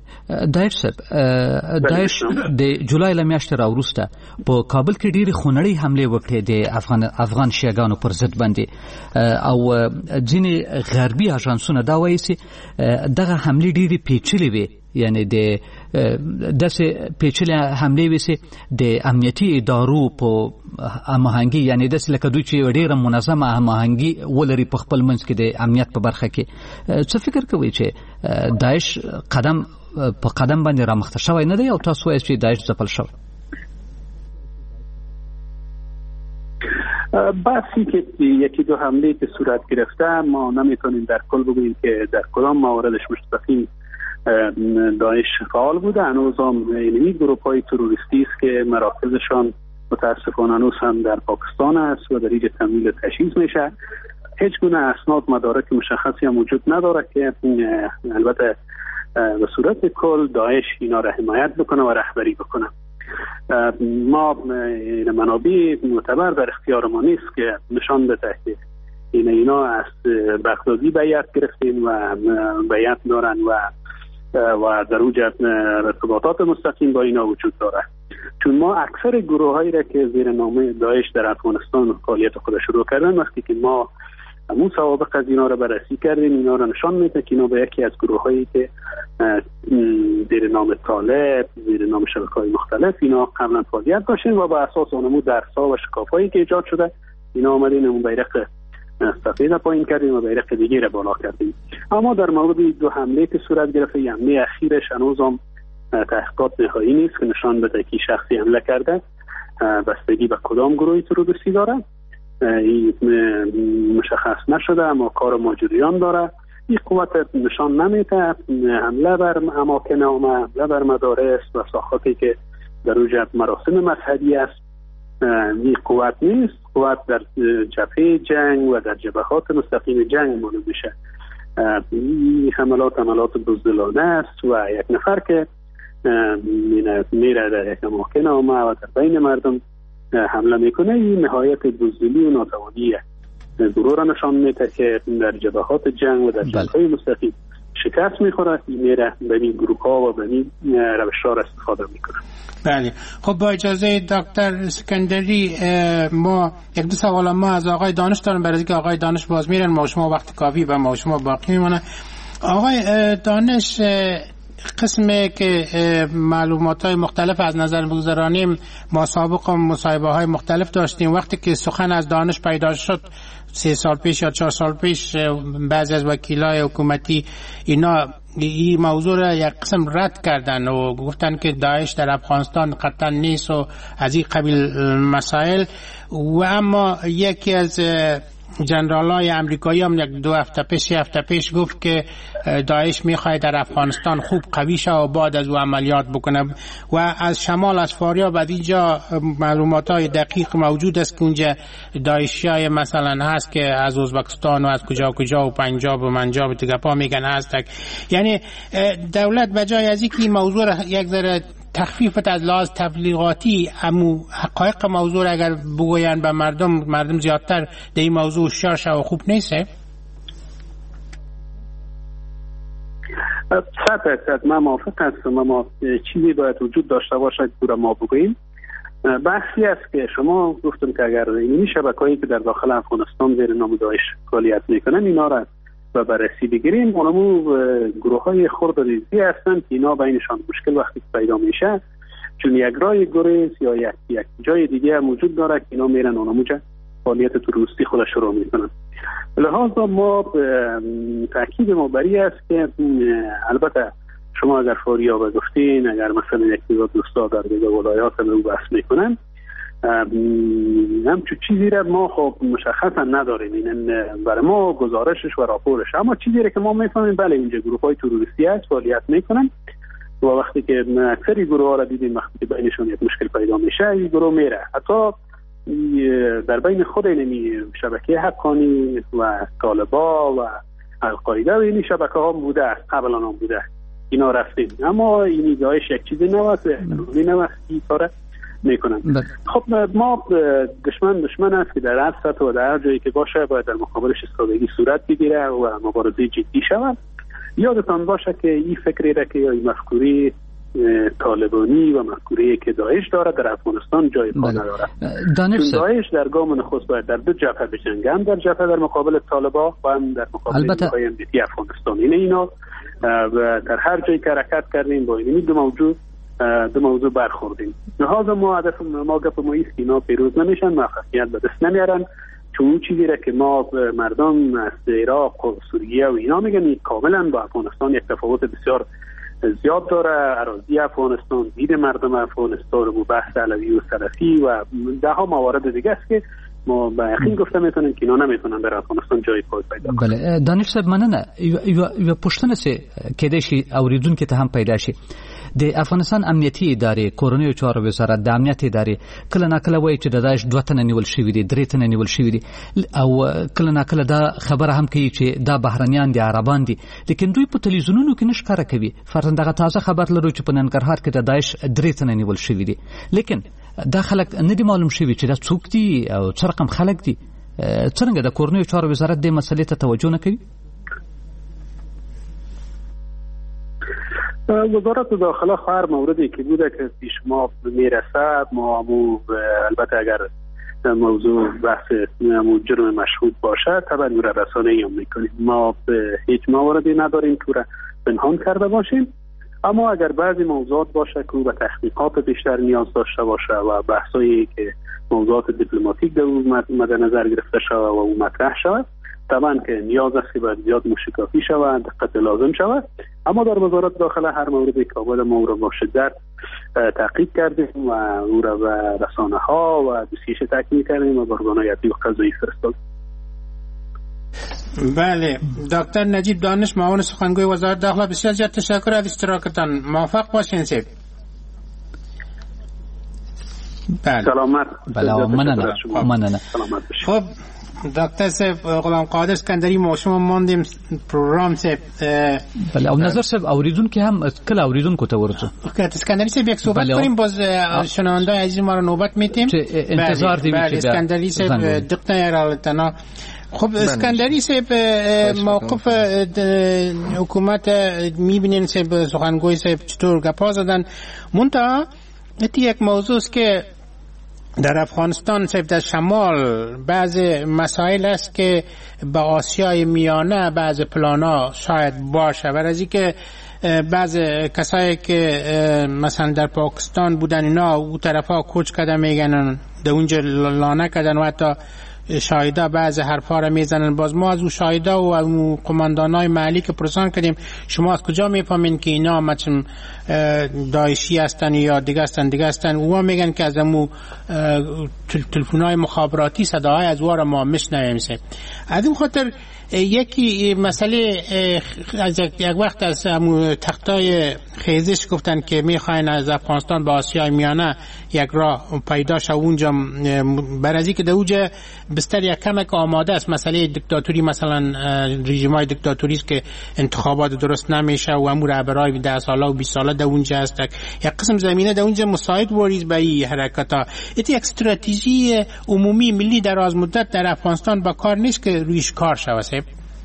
داعش د جولای لمیاشتې راوروسته په کابل کې ډېری خونړۍ حمله وکړې د افغان شیعاګانو پر ضد باندې او ځینې غربي اژانسونه دا وایي چې دغه حملې ډېری پیچلې وي، یعنی د داسې پیچلې حملې وي چې د امنیتي ادارو په هماهنګي، یعنی داسې لکه دوی چې ډېره منظمه هماهنګي ولري په خپل منځ کې د امنیت په برخه کې. څه فکر کوئ چې داعش قدم په قدم باندې رامخته شوی نه دی او تاسو وایئ چې داعش ځپل شوی؟ بحثی که یکی دو حمله که صورت گرفته ما نمیتونیم در کل بگوییم که در کدام مواردش مستقیم داعش فعال بوده. هنوزم این گروه‌های تروریستی است که مراکزشان متاسفانه هنوز هم در پاکستان است و در اینجا تمویل تجهیز میشه. هیچ گونه اسناد مدارک مشخصی هم وجود نداره که البته به صورت کل داعش اینا را حمایت بکنه و رهبری بکنه. ما منابع معتبر در اختیار ما نیست که نشان بده که اینا از بغدادی بیعت گرفتین و بیعت دارن و در اوج ارتباطات مستقیم با اینا وجود داره. چون ما اکثر گروه هایی را که زیر نام داعش در افغانستان فعالیت خود شروع کردن، وقتی که ما همون سوابق از اینا را بررسی کردیم اینا را نشان میده که اینا به یکی از گروه هایی که زیر نام طالب، زیر نام شبکه‌های مختلف اینا قبلا فعالیت داشتن و با اساس اونمو درس‌ها و شکاف‌هایی که ایجاد شده اینا اومدین اون بیرق سفید پایین کردیم و بیرق دیگه را بالا کردیم. اما در مورد دو حمله که صورت گرفته، حمله اخیرش هنوزم تحقیقات نهایی نیست که نشان بده که شخصی حمله کرده بستگی به کدام گروهی تروریستی داره. مشخص نشده اما کار ما جریان داره. این قوت نشان نمیده حمله بر اماکن عامه، حمله بر مدارس و ساحاتی که در اوج مراسم مذهبی است. این قوت نیست. قوت در جبهه جنگ و در جبهات مستقیم جنگ مانده میشه. این حملات بزدلانه است و یک نفر که میره در یک اماکن عامه و در بین مردم حمله میکنه، این نهایت بزدلی و ناتوانی گروه را نشان میده که در جبهات جنگ و در جنگ‌های مستقیم شکست میخوره. میره به این گروه ها و به این روش ها را استفاده میکنه. بله. خب با اجازه دکتر اسکندری ما یک دو سوال ما از آقای دانش دارم، برای اینکه آقای دانش باز میرن ما شما وقت کافی و ما شما باقی میمونه. آقای دانش، قسمی که معلومات‌های مختلف از نظر بگذارانیم، ما سابقا مصاحبه‌های مختلف داشتیم. وقتی که سخن از دانش پیدا شد 3 سال پیش یا 4 سال پیش، بعضی از وکیلای حکومتی اینا این موضوع را یک قسم رد کردن و گفتن که داعش در افغانستان قطعا نیست و از این قبیل مسائل. و اما یکی از جنرالای امریکایی هم یک 2 هفته پیش گفت که داعش میخواد در افغانستان خوب قوی شه و بعد از او عملیات بکنه. و از شمال از فاریاب از اینجا معلومات‌های دقیق موجود است که اونجا داعشیای مثلا هست که از ازبکستان و از کجا و پنجاب و منجاب تگپا میگن هست. یعنی دولت بجای از اینکه این موضوع را یک ذره تخفیفت از لحاظ تبلیغاتی امو حقایق موضوع اگر بگوین به مردم زیادتر در این موضوع هوشیار شه و خوب نیست. 100% من موافق هستم. ما چیزی باید وجود داشته باشد که ما بگوییم. بحثی است که شما گفتم که اگر این شبکه‌ای که در داخل افغانستان زیر نام داعش فعالیت میکنن اینا را و بررسی بگیریم، اونمو گروه‌های خرد ریزی هستن که اینا بینشان مشکل وقتی پیدا میشه، چون یک راه گریز یا یک جای دیگه موجود داره که اینا میرن اونموجا فعالیت تروریستی خود شروع میکنن. لحاظا ما تاکید ما بری است که البته شما اگر فاریاب گفتین، اگر مثلا یک دوستا در دیگه ولایات رو بحث میکنن، همچون چیزی را ما خب مشخصا نداریم. این برای ما گزارشش و راپورش، اما چیزی را که ما میفهمیم بله اینجا گروه های تروریستی هست فعالیت میکنن و وقتی که اکثری گروه ها را دیدیم وقتی که بینشون یک مشکل پیدا میشه این گروه میره. حتی در بین خود این شبکه حقانی و طالبا و القاعده و این شبکه ها بوده است، قبلا هم بوده، اینا رفتیم. اما این داعش یک چیزی نوست این کاره میکنن. خب ما دشمن است که در هر سطح و در هر جایی که باشه باید در مقابلش استراتژی صورت بگیره و مبارزه جدی شود. یادتان باشه که این فکری را که یا این مفکوری طالبانی و مفکوری که داعش داره در افغانستان جای پا نداره. داعش در گام نخست باید در 2 جبهه بجنگه، هم در جبهه در مقابل طالبا و هم در مقابل نیروهای امنیتی افغانستان. اینا و در هر جایی که حرکت کردیم با این دو موضوع برخوردیم. لحاظا ما هدف ما گپ ما است که اینا پیروز نمیشن، موفقیت به دست نمیارن، چون اون چیزی را که ما مردم از عراق و سوریه و اینا میگن این کاملا با افغانستان یک تفاوت بسیار زیاد داره. اراضی افغانستان، دید مردم افغانستان و بحث علوی و سلفی و ده ها موارد دیگه است که ما به یقین گفته میتونیم که اینا نمیتونن در افغانستان جای پای پیدا کنن. بله دانش صاحب مننه. یو پښتنه سه کېدې شي اوریدونکو ته هم پیدا شي. د افغانستان امنیتي ادارې کورنیو چارو وزارت د امنیت ادارې کله ناکله وایي چې د داعش 2 تنه نیول شوي دي، 3 تنه نیول شوي دي، او کله ناکله دا خبره هم کوي چې دا بهرنیان دي، عربان دي، لیکن دوی په تلویزیونونو کې نشکاره کوي. فرضاً دغه تازه خبر لرو چې په ننګرهار کې د داعش 3 تنه نیول شوي دي، لیکن دا خلک نه دي معلوم شوي چې دا څوک دي او څه رقم خلک دي. څنګه د کورنیو چارو وزارت د مسلې ته توجه نه کوي؟ وزارت داخله هر موردی که بوده که پیش ما میرسد ما البته اگر موضوع بحث جرم مشهود باشه طبعا را رسانه‌ای هم میکنیم. ما هیچ مواردی نداریم که را پنهان کرده باشیم، اما اگر بعضی موضوعات باشه که به تحقیقات بیشتر نیاز داشته باشه و بحثایی که موضوعات دیپلماتیک در او مد نظر گرفته شود و او مطرح شود، طبعا که نیاز است که باید زیاد موشکافی شود، دقت لازم شود، اما در وزارت داخله هر موردی که آمده ما او را با شدت تعقیب کردیم و او را به رسانه ها و دوسیش تکمیل کردیم و به ارگان‌های عدلی و قضایی فرستادیم. بله، دکتر نجیب دانش معاون سخنگوی وزارت داخله، بسیار زیاد تشکر از اشتراکتان. موفق باشین سید. بله سلامت. بله مننه. خب دکتر صاحب غلام قادر اسکندری ما شما ماندیم پروگرام صاحب. بله او نظر صاحب اوریدونکو هم کله اوریدونکو ته ورته که اسکندری صاحب یک صحبت کنیم، باز شنونده عزیز ما رو نوبت میتیم. انتظار دیم که اسکندری صاحب دقیقاً ارالتنا. خب اسکندری صاحب موقف حکومت میبینین صاحب سخنگوی صاحب چطور گپا زدن، منتها یک موضوع است که در افغانستان صاحب در شمال بعض مسائل است که به آسیای میانه بعض پلانا شاید باشه، و از اینکه بعض کسایی که مثلا در پاکستان بودن اینا او طرفا کوچ کردن میگن در اونجا لانه کردن و حتی شاهدا بعض حرفا را میزنن. باز ما از او شاهدا و او قماندانای محلی که پرسان کردیم شما از کجا میفهمین که اینا مثلا داعشی هستن یا دیگه هستن اوها میگن که از امو تلفن‌های مخابراتی صداهای از واره ما میشنویم. از این خاطر یکی مسئله از یک وقت از تختای خیزش گفتن که میخواین از افغانستان به آسیای میانه یک راه پیدا شه اونجا، برازی که در اونجا بستر یک کمک آماده است. مسئله دیکتاتوری، مثلا رژیم‌های دیکتاتوری است که انتخابات درست نمیشه و امور رهبرای 10 ساله و 20 ساله در اونجا است، یک قسم زمینه در اونجا مساعد وریز به این حرکت‌ها. یک استراتژی عمومی ملی دراز مدت در افغانستان با کار نیست که رویش کار شود.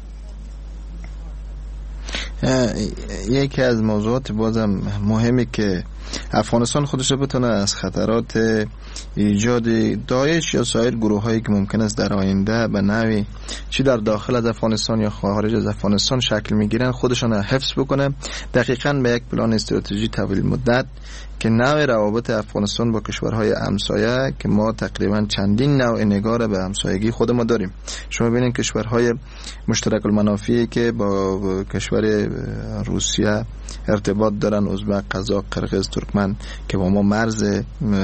یکی از موضوعات بازم مهمی که افغانستان خودش رو بتونه از خطرات ایجاد داعش یا سایر گروه هایی که ممکن است در آینده به نوعی چی در داخل از افغانستان یا خارج از افغانستان شکل میگیرن خودشان حفظ بکنه، دقیقاً به یک پلان استراتژی طویل مدت که نوع روابط افغانستان با کشورهای همسایه که ما تقریبا چندین نوع نگار به همسایگی خود ما داریم. شما ببینید کشورهای مشترک المنافعی که با کشور روسیه ارتباط دارن، ازبک، قزاق، قرقیز، ترکمن که با ما مرز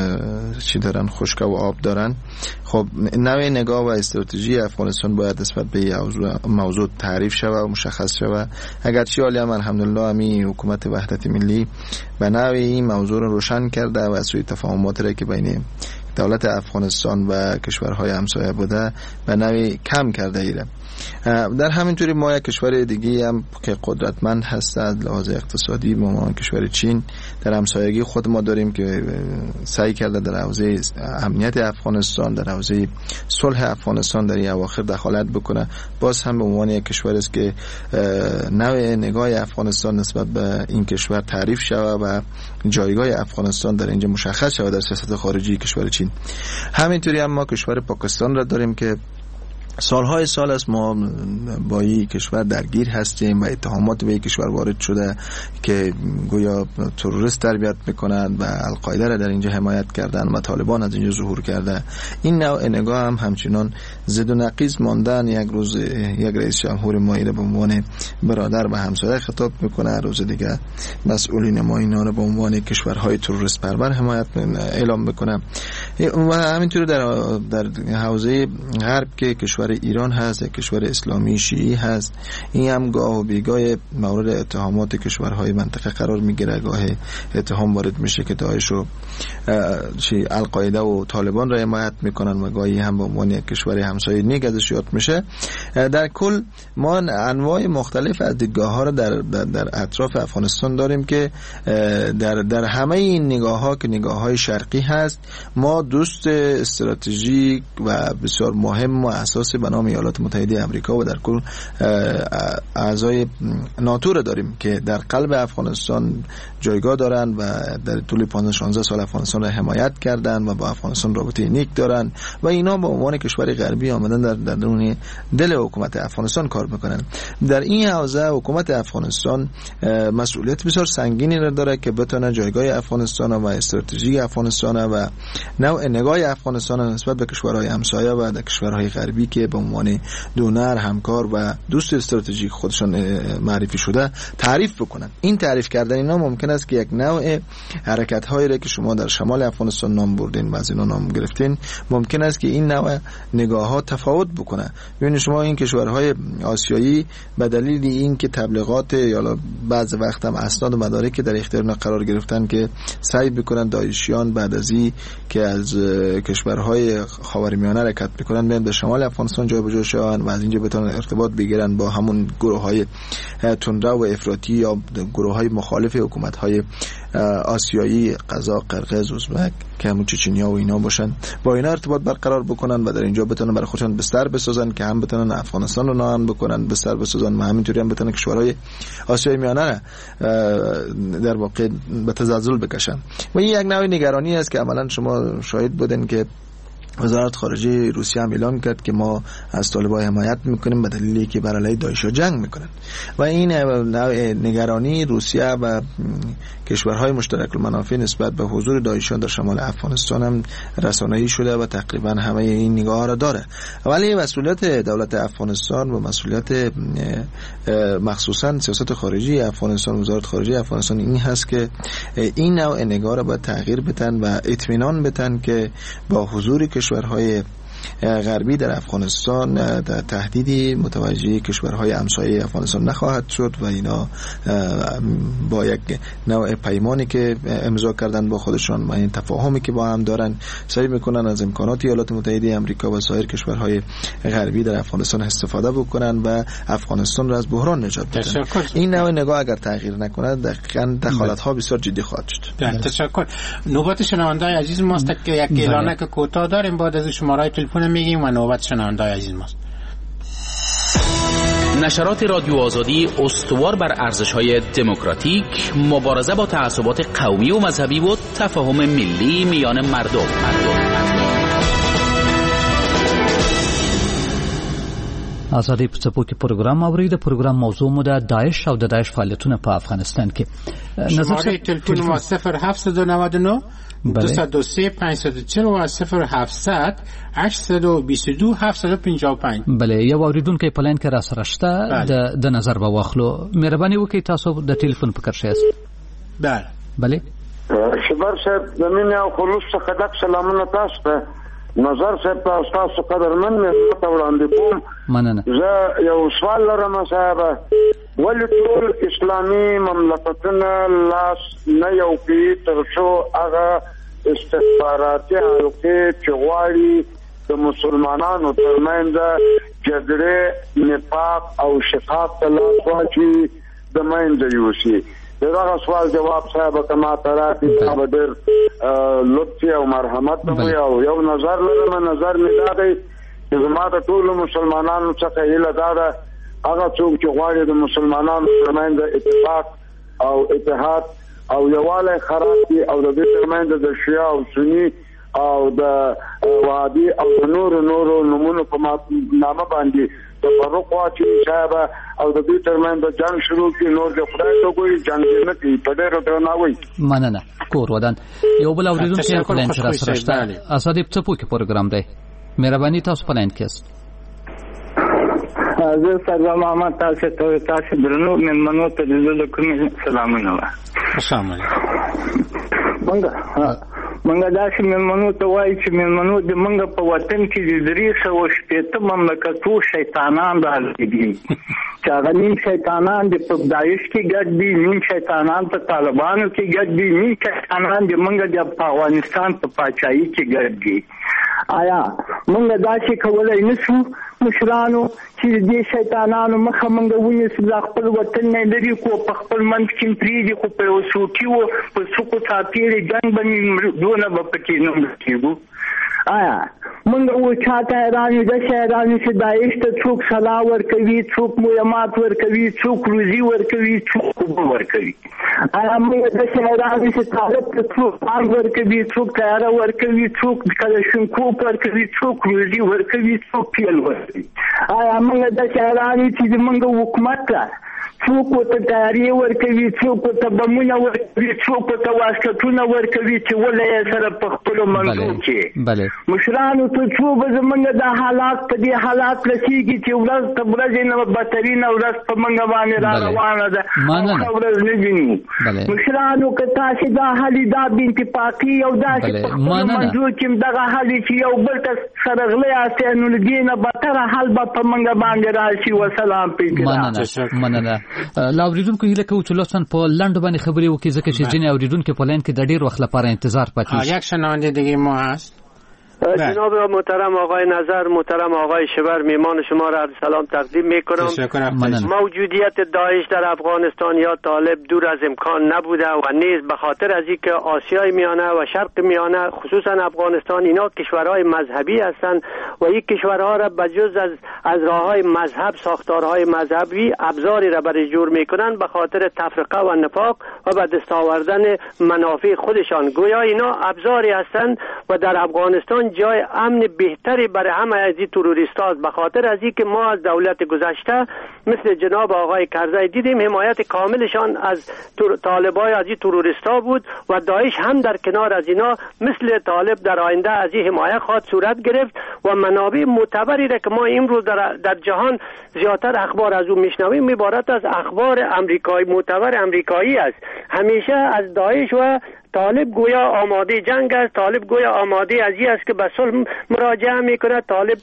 چی دارن، خشک و آب دارن. خب نوع نگاه و استراتژی افغانستان باید نسبت به این موضوع تعریف شود و مشخص شود. اگرچه حالی هم الحمدلله همی حکومت وحدت ملی به نوع این موضوع رو روشن کرده و سوی تفاهمات را که بین دولت افغانستان و کشورهای همسایه بوده به نوعی کم کرده ایره. در همین طوری ما یک کشور دیگه هم که قدرتمند هست از لحاظ اقتصادی ما کشور چین در همسایگی خود ما داریم که سعی کرده در حوزه امنیت افغانستان، در حوزه صلح افغانستان در این اواخر دخالت بکنه. باز هم به عنوان یک کشور است که نوع نگاه افغانستان نسبت به این کشور تعریف شود و جایگاه افغانستان در اینجا مشخص شود در سیاست خارجی کشور چین. همینطوری هم ما کشور پاکستان را داریم که سالهای سال است ما با این کشور درگیر هستیم و اتهامات به این کشور وارد شده که گویا تروریست تربیت میکنند و القاعده را در اینجا حمایت کردن و طالبان از اینجا ظهور کرده. این نوع نگاه هم همچنان ضد و نقیض ماندن. یک روز یک رئیس جمهور ما ایره به عنوان برادر و همسایه خطاب میکنه، روز دیگه مسئولین ما اینا رو به عنوان کشورهای تروریست پرور حمایت اعلام میکنه. و همینطور در حوزه غرب که کشور ایران هست، کشور اسلامی شیعی هست، این هم گاه و بیگاه مورد اتهامات کشورهای منطقه قرار میگیره. گاه اتهام وارد میشه که داعش و القاعده و طالبان را حمایت میکنن و گاهی هم به عنوان یک کشور همسایه نیک ازش یاد میشه. در کل ما انواع مختلف از دیدگاه ها را در اطراف افغانستان داریم که در همه این نگاه ها که نگاه های شرقی هست ما دوست استراتژیک و بسیار مهم و اساسی به نام ایالات متحده آمریکا و در کل اعضای ناتو را داریم که در قلب افغانستان جایگاه دارن و در طول 15-16 سال افغانستان را حمایت کردن و با افغانستان رابطه نیک دارن و اینا به عنوان کشور غربی آمدن در درون دل حکومت افغانستان کار میکنن. در این حوزه حکومت افغانستان مسئولیت بسیار سنگینی را داره که بتونه جایگاه افغانستان و استراتژی افغانستان و نوع نوع نگاه افغانستان نسبت به کشورهای همسایه و در کشورهای غربی که به عنوان دونر، همکار و دوست استراتژیک خودشان معرفی شده تعریف بکنن. این تعریف کردن اینا ممکن است که یک نوع حرکت هایی را که شما در شمال افغانستان نام بردین و از اینا نام گرفتین، ممکن است که این نوع نگاه ها تفاوت بکنه. ببینید شما این کشورهای آسیایی به دلیل این که تبلیغات یا بعض وقت هم اسناد و مدارک که در اختیار اینا قرار گرفتن که سعی بکنن داعشیان بعد از این که از کشورهای خاورمیانه حرکت میکنن بیان به شمال افغانستان جابجا شوند و از اینجا بتونن ارتباط بگیرن با همون گروه‌های تندرو و افراطی یا گروه‌های مخالف حکومت‌های آسیایی، قزاق، قرقیز، ازبک که همون چچنیا و اینا باشن، با اینا ارتباط برقرار بکنن و در اینجا بتونن برای خودشون بستر بسازن که هم بتونن افغانستان رو ناامن بکنن، بستر بسازن و همینطوری هم بتونن کشورهای آسیای میانه رو در واقع به تزلزل بکشن. و این یک نوع نگرانی است که عملاً شما شاهد بودین که وزارت خارجه روسیه هم اعلام کرد که ما از طالبان حمایت میکنیم به دلیلی که بر علیه داعش جنگ میکنن و این نگرانی روسیه و کشورهای مشترک المنافع نسبت به حضور داعشیان در شمال افغانستان هم رسانه‌ای شده و تقریبا همه این نگاه را داره. ولی مسئولیت دولت افغانستان و مسئولیت مخصوصا سیاست خارجی افغانستان، وزارت خارجه افغانستان این هست که این نوع نگاه را باید تغییر بدن و اطمینان بدن که با حضور کشورهای غربی در افغانستان در تهدیدی متوجه کشورهای همسایه افغانستان نخواهد شد و اینا با یک نوع پیمانی که امضا کردن با خودشان و این تفاهمی که با هم دارن سعی میکنن از امکانات ایالات متحده آمریکا و سایر کشورهای غربی در افغانستان استفاده بکنن و افغانستان را از بحران نجات بدن. این نوع نگاه اگر تغییر نکنه دقیقاً دخالت‌ها بسیار جدی خواهد شد. تشکر. نوبت شنونده‌های عزیز ماست که یک اعلانه که کوتاه داریم، بعد از شماره تلفن میگیم و نوبت شنونده‌های عزیز ماست. نشرات رادیو آزادی استوار بر ارزش‌های دموکراتیک، مبارزه با تعصبات قومی و مذهبی و تفاهم ملی میان مردم. آزادی په څپو کې پروګرام اوري. د پروګرام موضوع مو د داعش او د داعش فعالیتونه په افغانستان کې. شماره تلفن ما 0799 203 540 و 0700 822 755. بله، یو اوریدونکو په لاین کې را سره شته د نظر به واخلو. مهرباني وکړئ تاسو د ټلیفون په کرښه یاست. بله شبر صاحب زمين او خلوص څخه د سلامونه تاسو ته نظر صاحب تاسو قدرمن مې ته وړاندې کوم. مننه. زه یو سوال لرم صاحب، ولې ټول اسلامي مملکتونه لاس نه یو کې تر څو هغه استخباراتي حلقې چې غواړي د مسلمانانو ترمنځ جګړې، نفاق او شقاق ته لاس واچوي د منځه یوسي؟ دغه سوال جواب صاحب کما تراتی صاحب ډېر لطف او مرحمت مو یو نظر لرم. نظر مې دا دی چې زما د ټولو مسلمانانو څخه هیله دا ده هغه څوک چې غواړي د مسلمانانو ترمنځ اتفاق او اتحاد او یووالی خراب دي او د دې ترمنځ د شیعه او سني او د وهابي او د نورو نمونو په نامه باندې تفرق واچوي صاحب او د دې ترمنځ د جنگ شروع کړي. نور د خدای ته کوئی جنگ نه کوي. په ډېر درناوي. مننه. کور ودان یو بل اوریدونکو په لاین سره شته. آزادي په څپو کې پروګرام دی. مهرباني تاسو په لاین کې یاست. زه سلام محمد تاسو درنو منمنو ته د کوم سلامونه. السلام علیکم. منګه داسې منمنو ته وایي چې منمنو د منګه په وطن کې د 380 مملکتو شیطانان راځي چې هغه نیم شیطانان د داعش کې ګډ دي، نیم شیطانان په طالبانو کې ګډ دي، نیم شیطانان د منګه د افغانستان په پاچاهي کې ګډ دي. آیا منګه داسې کولای نشو مشرانو چې دې شیطانانو مخه منګه ونیسو، د خپل وطن نه لري کو په خپل منځ کې پریږدي، خو په وسوټي و په سوکو ساتيري جنگ باندې دونه به پکې نه کېږو. آیا منګه و چاته ایرانی د شهرانی چې داعش ته څوک سلا ورکوي، څوک مهمات ورکوي، څوک روزي ورکوي، څوک ورکوي؟ آیا موږ د شهرانی چې طالب ته څوک پام ورکوي، څوک تیاره ورکوي، څوک کلشنکوف ورکوي، څوک روزي ورکوي، څوک پیل ورکوي؟ آیا موږ د شهرانی چې موږ حکومت ته څوک ورته تیاری ورکوي، څوک ورته بمونه ورکوي، څوک ورته واسکټونه ورکوي چې ولې سره په خپلو منځو کې مشرانو ته څو به زمونږ دا حالات په دې حالات رسېږي چې ورځ په ورځ نه بدترینه ورځ په موږ باندې را روانه ده او ورځ نه وینو. مشرانو که تاسې دا حالي دا بې اتفاقي او داسې په خپلو منځو کې دغه حالي چې یو بل ته سره غلی یاستئ نو له دې نه بدتره حال به په موږ باندې راشي. وسلام پېږده. مننه. لا اوریدونکو هیله کوو چې لطفا په لنډو باندې خبرې وکړي ځکه چې ځینې اوریدونکو په لاین کې د ډېر وخت لپاره انتظار پاتې شي. یک شنونده دیگه ما هست. جناب محترم آقای نظر، محترم آقای شبر، میمان شما را عرض سلام تقدیم میکنم. موجودیت داعش در افغانستان یا طالب دور از امکان نبوده و نیز به خاطر از اینکه آسیای میانه و شرق میانه خصوصا افغانستان اینا کشورهای مذهبی هستند و این کشورها را بجز از راههای مذهب ساختارهای مذهبی ابزاری را برای جور میکنند به خاطر تفرقه و نفاق و به دست آوردن منافع خودشان. گویا اینا ابزاری هستند و در افغانستان جای امن بهتری برای همه از این تروریستا است. به خاطر از اینکه ما از دولت گذشته مثل جناب آقای کرزی دیدیم حمایت کاملشان از طالبای از این تروریستا بود و داعش هم در کنار از اینا مثل طالب در آینده از این حمایت خواهد صورت گرفت و منابع معتبری را که ما امروز در جهان زیاتر اخبار از اون میشنویم عبارت از اخبار امریکایی معتبر امریکایی است. همیشه از داعش و طالب گویا آماده جنگ است، طالب گویا آماده از این است که به صلح مراجعه میکنه، طالب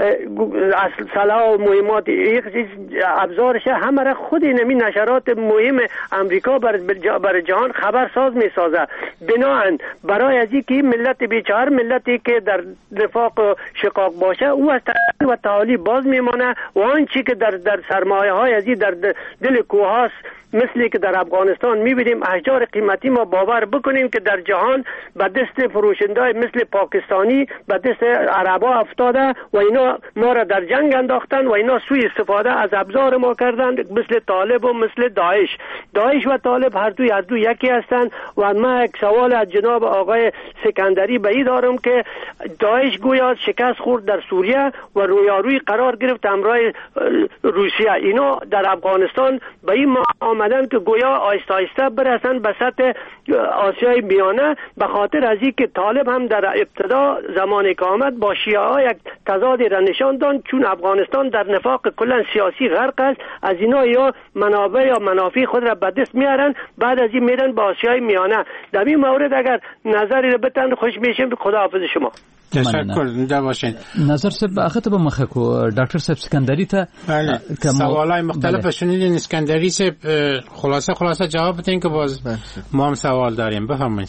سلاح و مهمات ابزارش همه را خود نمی نشرات مهم امریکا برای جهان خبرساز میسازه. بناهن برای از اینکه ملت بیچاره ملتی که در نفاق و شقاق باشه او از و تعالی باز میمانه و آنچه که در سرمایه های از این در دل کوه هاست مثلی که در افغانستان میبینیم احجار قیمتی ما باور بکنیم که در جهان به دست فروشندهای مثل پاکستانی به دست عربا افتاده و اینا ما را در جنگ انداختن و اینا سوء استفاده از ابزار ما کردن مثل طالب و مثل داعش و طالب هر دو یکی هستند. و من یک سوال از جناب آقای سکندری به این دارم که داعش گویا شکست خورد در سوریه و رویارویی قرار گرفت همراه روسیه. اینا در افغانستان به این آمدن که گویا آهسته آهسته برسن به سطح آسیای میانه به خاطر از اینکه طالب هم در ابتدا زمانی که آمد با شیعه ها یک تضادی را نشان داد چون افغانستان در نفاق کلا سیاسی غرق است. از اینا یا منابع یا منافع خود را به دست میارن بعد از این میرن به آسیای میانه. در این مورد اگر نظری را بتن خوش میشیم. خداحافظ شما. تشکر. دا باشین نظر صاحب اخته به مخه کو ډاکټر صاحب سکندری ته سوالای مختلف شنیدین. اسکندری صاحب خلاصه جواب بدین که باز ما هم سوال داریم. بفرمایید.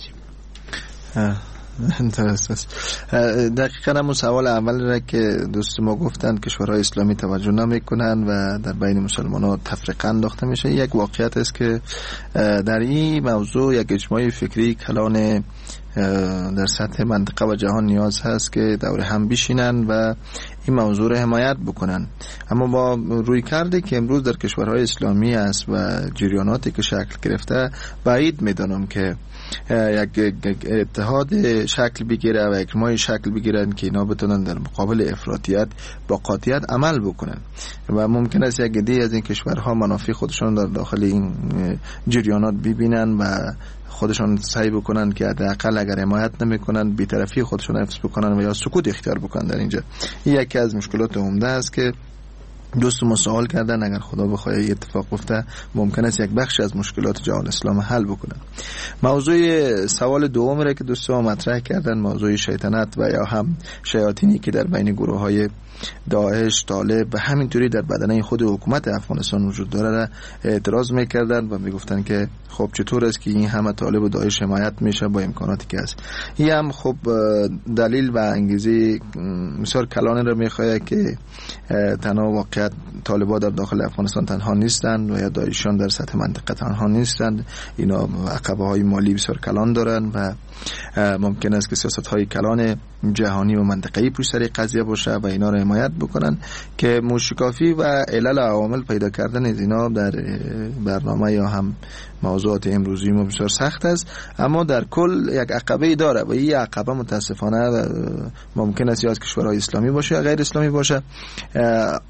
دقیقاً همون سوال اول را که دوست ما گفتند کشورهای اسلامی توجه نمیکنن و در بین مسلمانان تفرقه انداخته میشه. یک واقعیت است که در این موضوع یک اجماع فکری کلان در سطح منطقه و جهان نیاز هست که دور هم بشینن و این موضوع را حمایت بکنن. اما با روی کرده که امروز در کشورهای اسلامی است و جریاناتی که شکل گرفته بعید میدانم که یک اتحاد شکل بگیره و اجماعی شکل بگیرن که اینا بتونن در مقابل افراطیت با قاطعیت عمل بکنن و ممکن است یک عده از این کشورها منافع خودشون در داخل این جریانات ببینن و خودشون سعی بکنن که حداقل اگر حمایت نمیکنن بی‌طرفی خودشون حفظ بکنن و یا سکوت اختیار بکنن در اینجا. این یکی از مشکلات عمده است که دوستم سوال کردن اگر خدا بخواد اتفاق بیفته ممکن است یک بخش از مشکلات جهان اسلام حل بکنن. موضوع سوال دوم را که دوستان مطرح کردن موضوع شیطنت و یا هم شیاطینی که در بین گروه‌های داعش، طالب و همینطوری در بدنه خود حکومت افغانستان وجود داره را اعتراض میکردن و میگفتن که خب چطور است که این همه طالب و داعش حمایت میشه با امکاناتی که هست. این هم خب دلیل و انگیزه بسیار کلانی را میخواه که تنها واقعیت طالبا در داخل افغانستان تنها نیستند و یا داعشیان در سطح منطقه تنها نیستند. اینا عقبه های مالی بسیار کلان دارن و ممکن است که سیاست های کلان جهانی و منطقه‌ای پشت سر قضیه باشه و اینا را حمایت بکنن که موشکافی و علل عوامل پیدا کردن از اینا در برنامه یا هم موضوعات امروزی ما بسیار سخت است. اما در کل یک عقبه داره و این عقبه متاسفانه ممکن است یا از کشورهای اسلامی باشه یا غیر اسلامی باشه. آسیب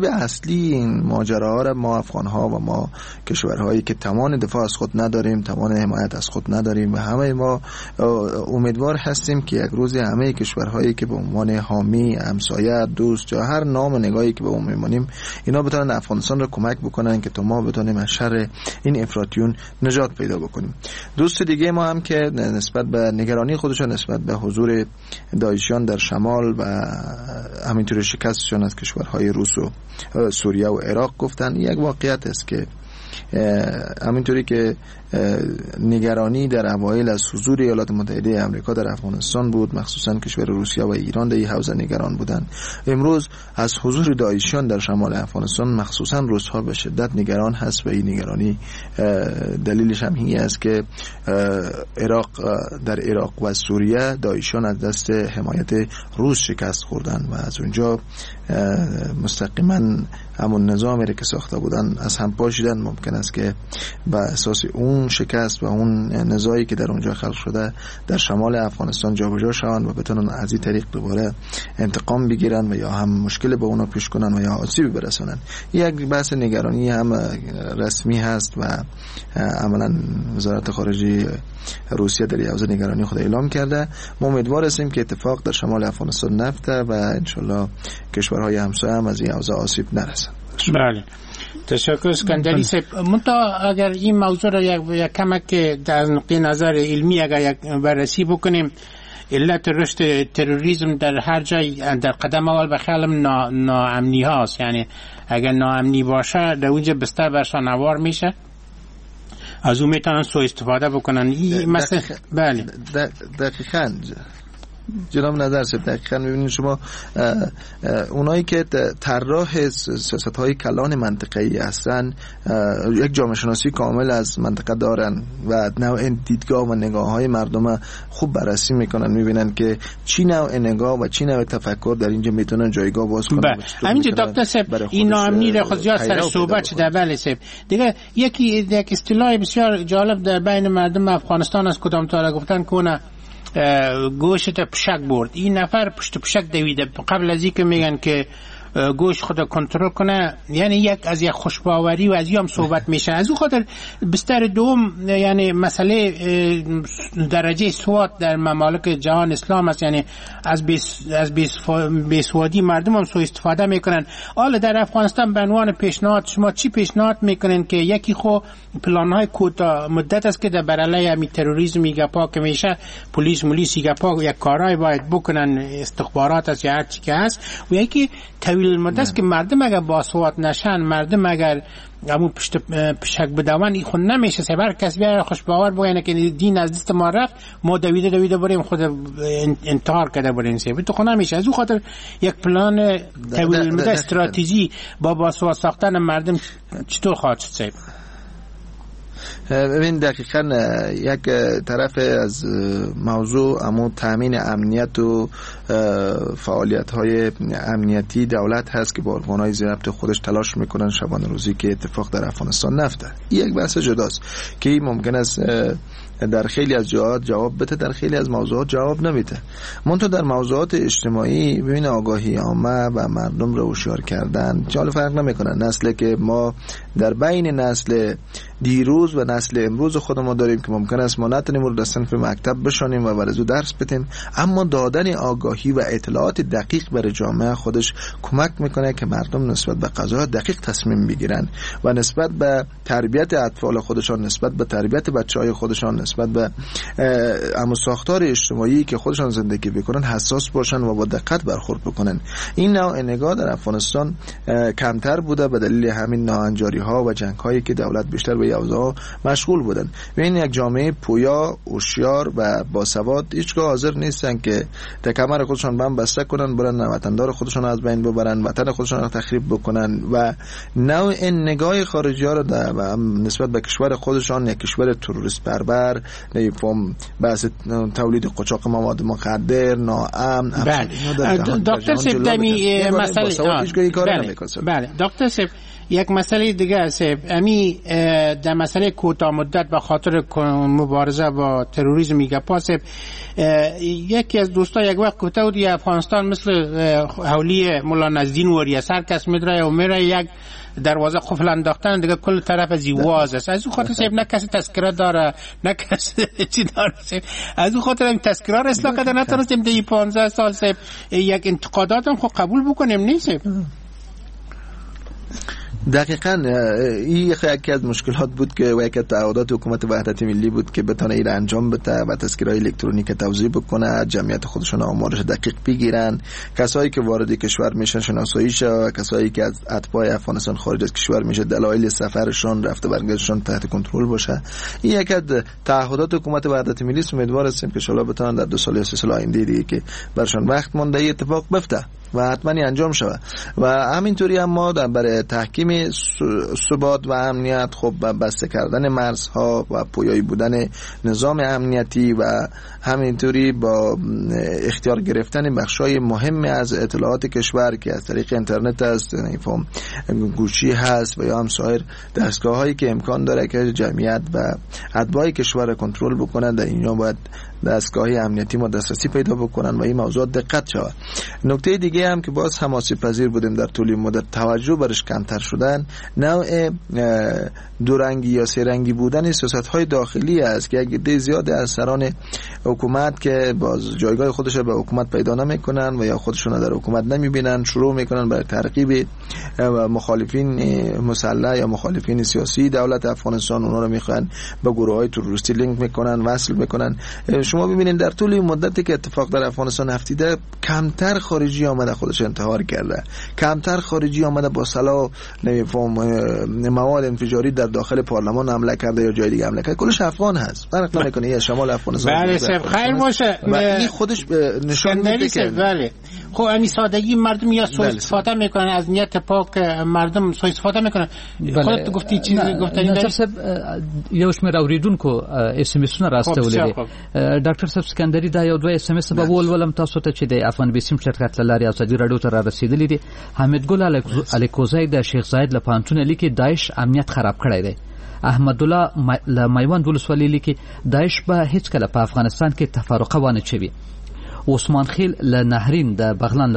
اصلی این ماجراها را ما افغان‌ها و ما کشورهایی که توان دفاع از خود نداریم، توان حمایت از خود نداریم و همه ما امیدوار هستیم که یک روز همه کشورهایی که به عنوان حامی، همسایه، دوست یا هر نام نگاهی که به اون می‌مانیم اینا بتونن افغانستان را کمک بکنن که تا ما بتونیم از شر این افراطیون نجات پیدا بکنیم. دوست دیگه ما هم که نسبت به نگرانی خودشان نسبت به حضور داعشیان در شمال و همینطور شکستشان از کشورهای روس و سوریه و عراق گفتن، یک واقعیت است که همینطوری که نگرانی در اوایل از حضور ایالات متحده آمریکا در افغانستان بود، مخصوصا کشور روسیه و ایران در این حوزه نگران بودند، امروز از حضور داعشیان در شمال افغانستان مخصوصا روس‌ها به شدت نگران هست و این نگرانی دلیلش هم این است که در عراق و سوریه داعشیان از دست حمایت روس شکست خوردن و از اونجا مستقیما همون نظامی که ساخته بودن از هم پاشیدن. ممکن است که به اساس اون شکست و اون نزاعی که در اونجا خلق شده در شمال افغانستان جابجا شوند و بتونن از این طریق دوباره انتقام بگیرن و یا هم مشکل به اونا پیش کنن و یا آسیب برسونن. یک بحث نگرانی هم رسمی هست و عملا وزارت خارجه روسیه در حوزه نگرانی خود اعلام کرده. ما امیدوار هستیم که اتفاق در شمال افغانستان نیفته و انشالله کشورهای همسایه هم از این حوزه آسیب نرسن. بله، تشکر اسکندری صاحب. منتها اگر این موضوع را یک کمک در نقطه نظر علمی اگر یک بررسی بکنیم، علت رشد تروریسم در هر جای در قدم اول به خیالم ناامنی هاست. یعنی اگر ناامنی باشه در اونجا بستر برشان نوار میشه، از اون میتونن سوء استفاده بکنن. مثلا بله دقیقاً جناب نظر صاحب، دقیقاً می‌بینید شما اونایی که طراح سیاست‌های کلان منطقه‌ای هستن یک جامعه شناسی کامل از منطقه دارن و نوع دیدگاه و نگاه‌های مردم خوب بررسی میکنن، می‌بینن که چی نوع نگاه و چی نوع تفکر در اینجا میتونن جایگاه باز کنن. همینجا دکتر صاحب این ناامنی را خود زیاد سر صحبت شده. بله صاحب، دیگه یک اصطلاح بسیار جالب در بین مردم افغانستان از کدام تا گفتن که گوشت پشک برد. این نفر پشت پشک دویده. قبل از اینکه میگن که گوش خود کنترل کنه، یعنی یک خوشباوری و از هم صحبت میشه. از اون خاطر بستر دوم یعنی مسئله درجه سواد در ممالک جهان اسلام است. یعنی از بیسوادی مردم هم سوء استفاده میکنن. حالا در افغانستان به عنوان پیشنهاد شما چی پیشنهاد میکنین که یکی خو پلان‌های کوتاه مدت است که در برای همین تروریسم گپا که میشه، پلیس گپا یک کارهای باید بکنن، استخبارات است یا هر چی که هست، و یکی طویل مدت است که مردم اگر باسواد نشن، مردم اگر همون پشک بدون، این خود نمیشه. سبر کسی بیاره خوشباور بگه که دین از دست ما رفت، ما دویده بریم خود انتحار کرده بریم سیبه تو خود نمیشه. از اون خاطر یک پلان طویل مدت استراتژی با باسواد ساختن مردم چطور خواهد شد سیب؟ ببین دقیقاً یک طرف از موضوع اما تامین امنیت و فعالیت‌های امنیتی دولت هست که با ارگان‌های ضبط خودش تلاش میکنن شبانه روزی که اتفاق در افغانستان نیفته. یک بحث جداست که ممکن است در خیلی از جهات جواب بده، در خیلی از موضوعات جواب نمیده. منتها در موضوعات اجتماعی ببین آگاهی عامه و مردم رو هوشیار کردن جالب فرق نمیکنه. نسلی که ما در بین نسل دیروز و نسل امروز خود ما داریم که ممکن است ما نتونیم رو دستن به مکتب بشانیم و برای درس بدیم، اما دادن آگاهی و اطلاعات دقیق برای جامعه خودش کمک میکنه که مردم نسبت به قضایا دقیق تصمیم بگیرن و نسبت به تربیت اطفال خودشان، نسبت به تربیت بچهای خودشان، نسبت به اما ساختار اجتماعی که خودشان زندگی بکنن حساس باشن و با دقت برخورد بکنن. این نوع نگاه در افغانستان کمتر بوده به دلیل همین ناهنجاری ها و جنگ هایی که دولت بیشتر به یوزا مشغول بودن. و این یک جامعه پویا، هوشیار و باسواد هیچگاه حاضر نیستن که تا کمر خودشان بم بسته کنن، برن وطندار خودشون از بین ببرن، وطن خودشون رو تخریب بکنن و نوع نگاه خارجی ها رو نسبت به کشور خودشان یک کشور تروریست پرور، نمیفهم بحث تولید قاچاق مواد مخدر، ناامن. بله دکتر سیب دمی مسئله بله دکتر سیب یک مسئله دیگه است امی در مسئله کوتاه مدت به خاطر مبارزه با تروریسم میگه پاس یکی از دوستا یک وقت گفته بود افغانستان مثل حولی مولا نزدین وریه، هر کس میدره و میره یک دروازه قفل انداختن دیگه کل طرف از واز است. از اون خاطر صاحب نه کسی تذکره داره نه کسی چی داره صاحب. از اون خاطر این تذکره را اصلاح کردن نتونستیم دی 15 سال صاحب یک انتقادات هم خب قبول بکنیم نیست. دقیقاً این یکی از مشکلات بود که و یکی از تعهدات حکومت وحدت ملی بود که بتونه این انجام بده و تذکره الکترونیک توزیع بکنه، جمعیت خودشون آمارش دقیق بگیرن، کسایی که وارد کشور میشن شناسایی شه و کسایی که از اتباع افغانستان خارج از کشور میشه دلایل سفرشون رفته برگشتشون تحت کنترل باشه. این یکی از تعهدات حکومت وحدت ملی است. امیدوار هستیم که ان شاءالله بتونن در 2 سال یا 3 سال آینده دیگه که برشون وقت مونده ای اتفاق بیفته و حتما انجام شود. و همینطوری هم ما برای تحکیم ثبات و امنیت خب بسته کردن مرزها و پویایی بودن نظام امنیتی و همینطوری با اختیار گرفتن بخشای مهم از اطلاعات کشور که از طریق اینترنت است، گوشی هست و یا هم سایر دستگاه‌هایی که امکان داره که جمعیت و اتباع کشور کنترل بکنند، در اینجا باید دستگاهی امنیتی ما دسترسی پیدا بکنن و این موضوع دقت شود. نکته دیگه هم که باز هم آسیب پذیر بودیم در طول مدت توجه برش کمتر شدن، نوع دورنگی یا سه‌رنگی بودن سیاست‌های داخلی است که یک عده زیاد از سران حکومت که باز جایگاه خودش به حکومت پیدا نمی‌کنن و یا خودشون در حکومت نمی‌بینن شروع می‌کنن برای ترغیب مخالفین مسلح یا مخالفین سیاسی دولت افغانستان، اونا رو می‌خوان به گروه‌های تروریستی لینک می‌کنن، وصل می‌کنن. شما ببینید در طول این مدتی که اتفاق در افغانستان افتیده کمتر خارجی آمده خودش انتحار کرده، کمتر خارجی آمده با سلاح مواد انفجاری در داخل پارلمان حمله کرده یا جای دیگه حمله کرده. کلش افغان هست، فرق نمیکنه یا شمال افغانستان. بله صاحب خیر باشه. این خودش نشان میده که بله خب همین سادگی مردم یا سوء استفاده میکنن از نیت پاک، مردم سوء استفاده میکنن. خودت گفتی چیزی گفتنی داری؟ صاحب یو شمیر اوریدونکو اس ام اس نه راسته ولې ډاکټر صاحب سکندری دا یو دوه اس ام اس به ولولم تاسو ته چې د افغان بیسیم شرکت لاري ازادي رادیو ته را رسیدلی دي. حمید ګل الیکوزای د شیخ زاید لپانتون لیکي داعش امنیت خراب کړی دی. احمد الله میوند ولسوالی لیکي داعش به هیڅ کله په افغانستان کې تفرقه ونه چوي. عثمان خیل لنهرین د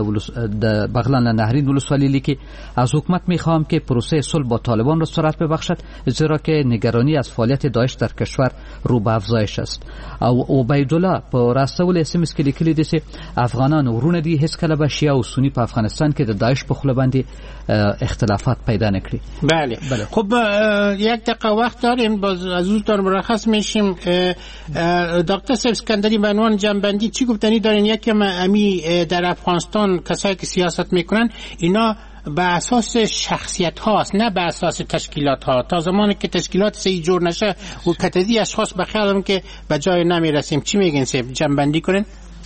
بغلان لنهرین ولسوالی لیکي از حکومت میخواهم که پروسه صلح با طالبان را سرعت ببخشد زیرا که نگرانی از فعالیت داعش در کشور رو به افزایش است. او عبیدالله په راستول اس ام اس کې لیکلي دي چې افغانان ورونه دي هیڅ کله به شیعه او سنی په افغانستان کې د داعش په خوله باندې اختلافات پیدا نکړي. بله خب یک دقیقه وقت داریم، باز از زودتر مرخص میشیم. دکتر صاحب اسکندری به عنوان جنبندی چی گفتنی دارین؟ یکی امی در افغانستان کسایی که سیاست میکنن اینا به اساس شخصیت هاست نه به اساس تشکیلات ها. تا زمانی که تشکیلات صحیح جور نشه و کتدی اشخاص به خیالم که به جای نمیرسیم. چی میگین صاحب جنبندی کنین؟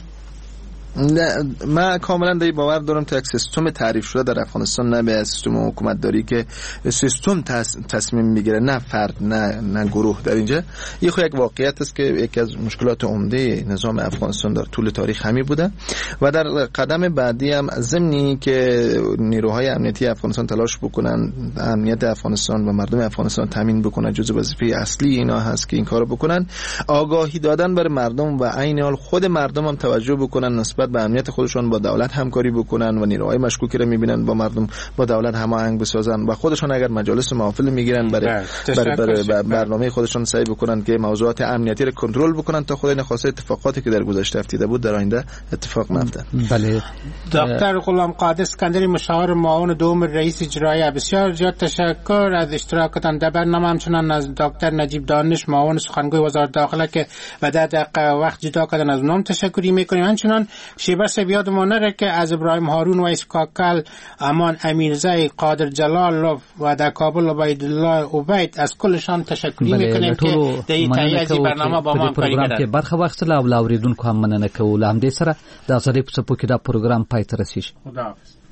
نه من کاملا در باور دارم که یک سیستم تعریف شده در افغانستان نه به سیستم حکومت داری که سیستم تصمیم میگیره، نه فرد نه گروه. در اینجا یک واقعیت است که یکی از مشکلات عمده نظام افغانستان در طول تاریخ همین بوده و در قدم بعدی هم ضمنی که نیروهای امنیتی افغانستان تلاش بکنن امنیت افغانستان و مردم افغانستان تامین بکنن، جزء وظیفه اصلی اینا هست که این کارو بکنن. آگاهی دادن بر مردم و عین حال خود مردم هم توجه بکنن نسبت به امنیت خودشون با دولت همکاری بکنن و نیروهای مشکوکی رو میبینن با مردم با دولت هماهنگ بسازن و خودشون اگر مجالس محافل میگیرن برای برنامه خودشون سعی بکنن که موضوعات امنیتی رو کنترل بکنن تا خود نخواسته اتفاقاتی که در گذشته افتیده بود در آینده اتفاق نیفته. بله. دکتر غلام قادر اسکندری مشاور معاون دوم رئیس اجرایی، بسیار زیاد تشکر از اشتراکتان در برنامه. همچنان از دکتر نجیب دانش معاون سخنگوی وزارت داخله که و در دقیقه وقت جدا کردن از اونم تشکری میکنیم. همچنان شیبرس بیادمان نره که از ابراهیم هارون و اسکاکل، امان امیرزای، قادر جلال و در کابل عبیدالله عبید از کلشان تشکری میکنیم که در این تاییزی برنامه با ما همکاری کردن. برخه واخیستله او لاوریدونکو هم مننه کوو. له همدې سره د ازادۍ په څپو کې دا پروګرام پای ته رسیږي. خداحافظ.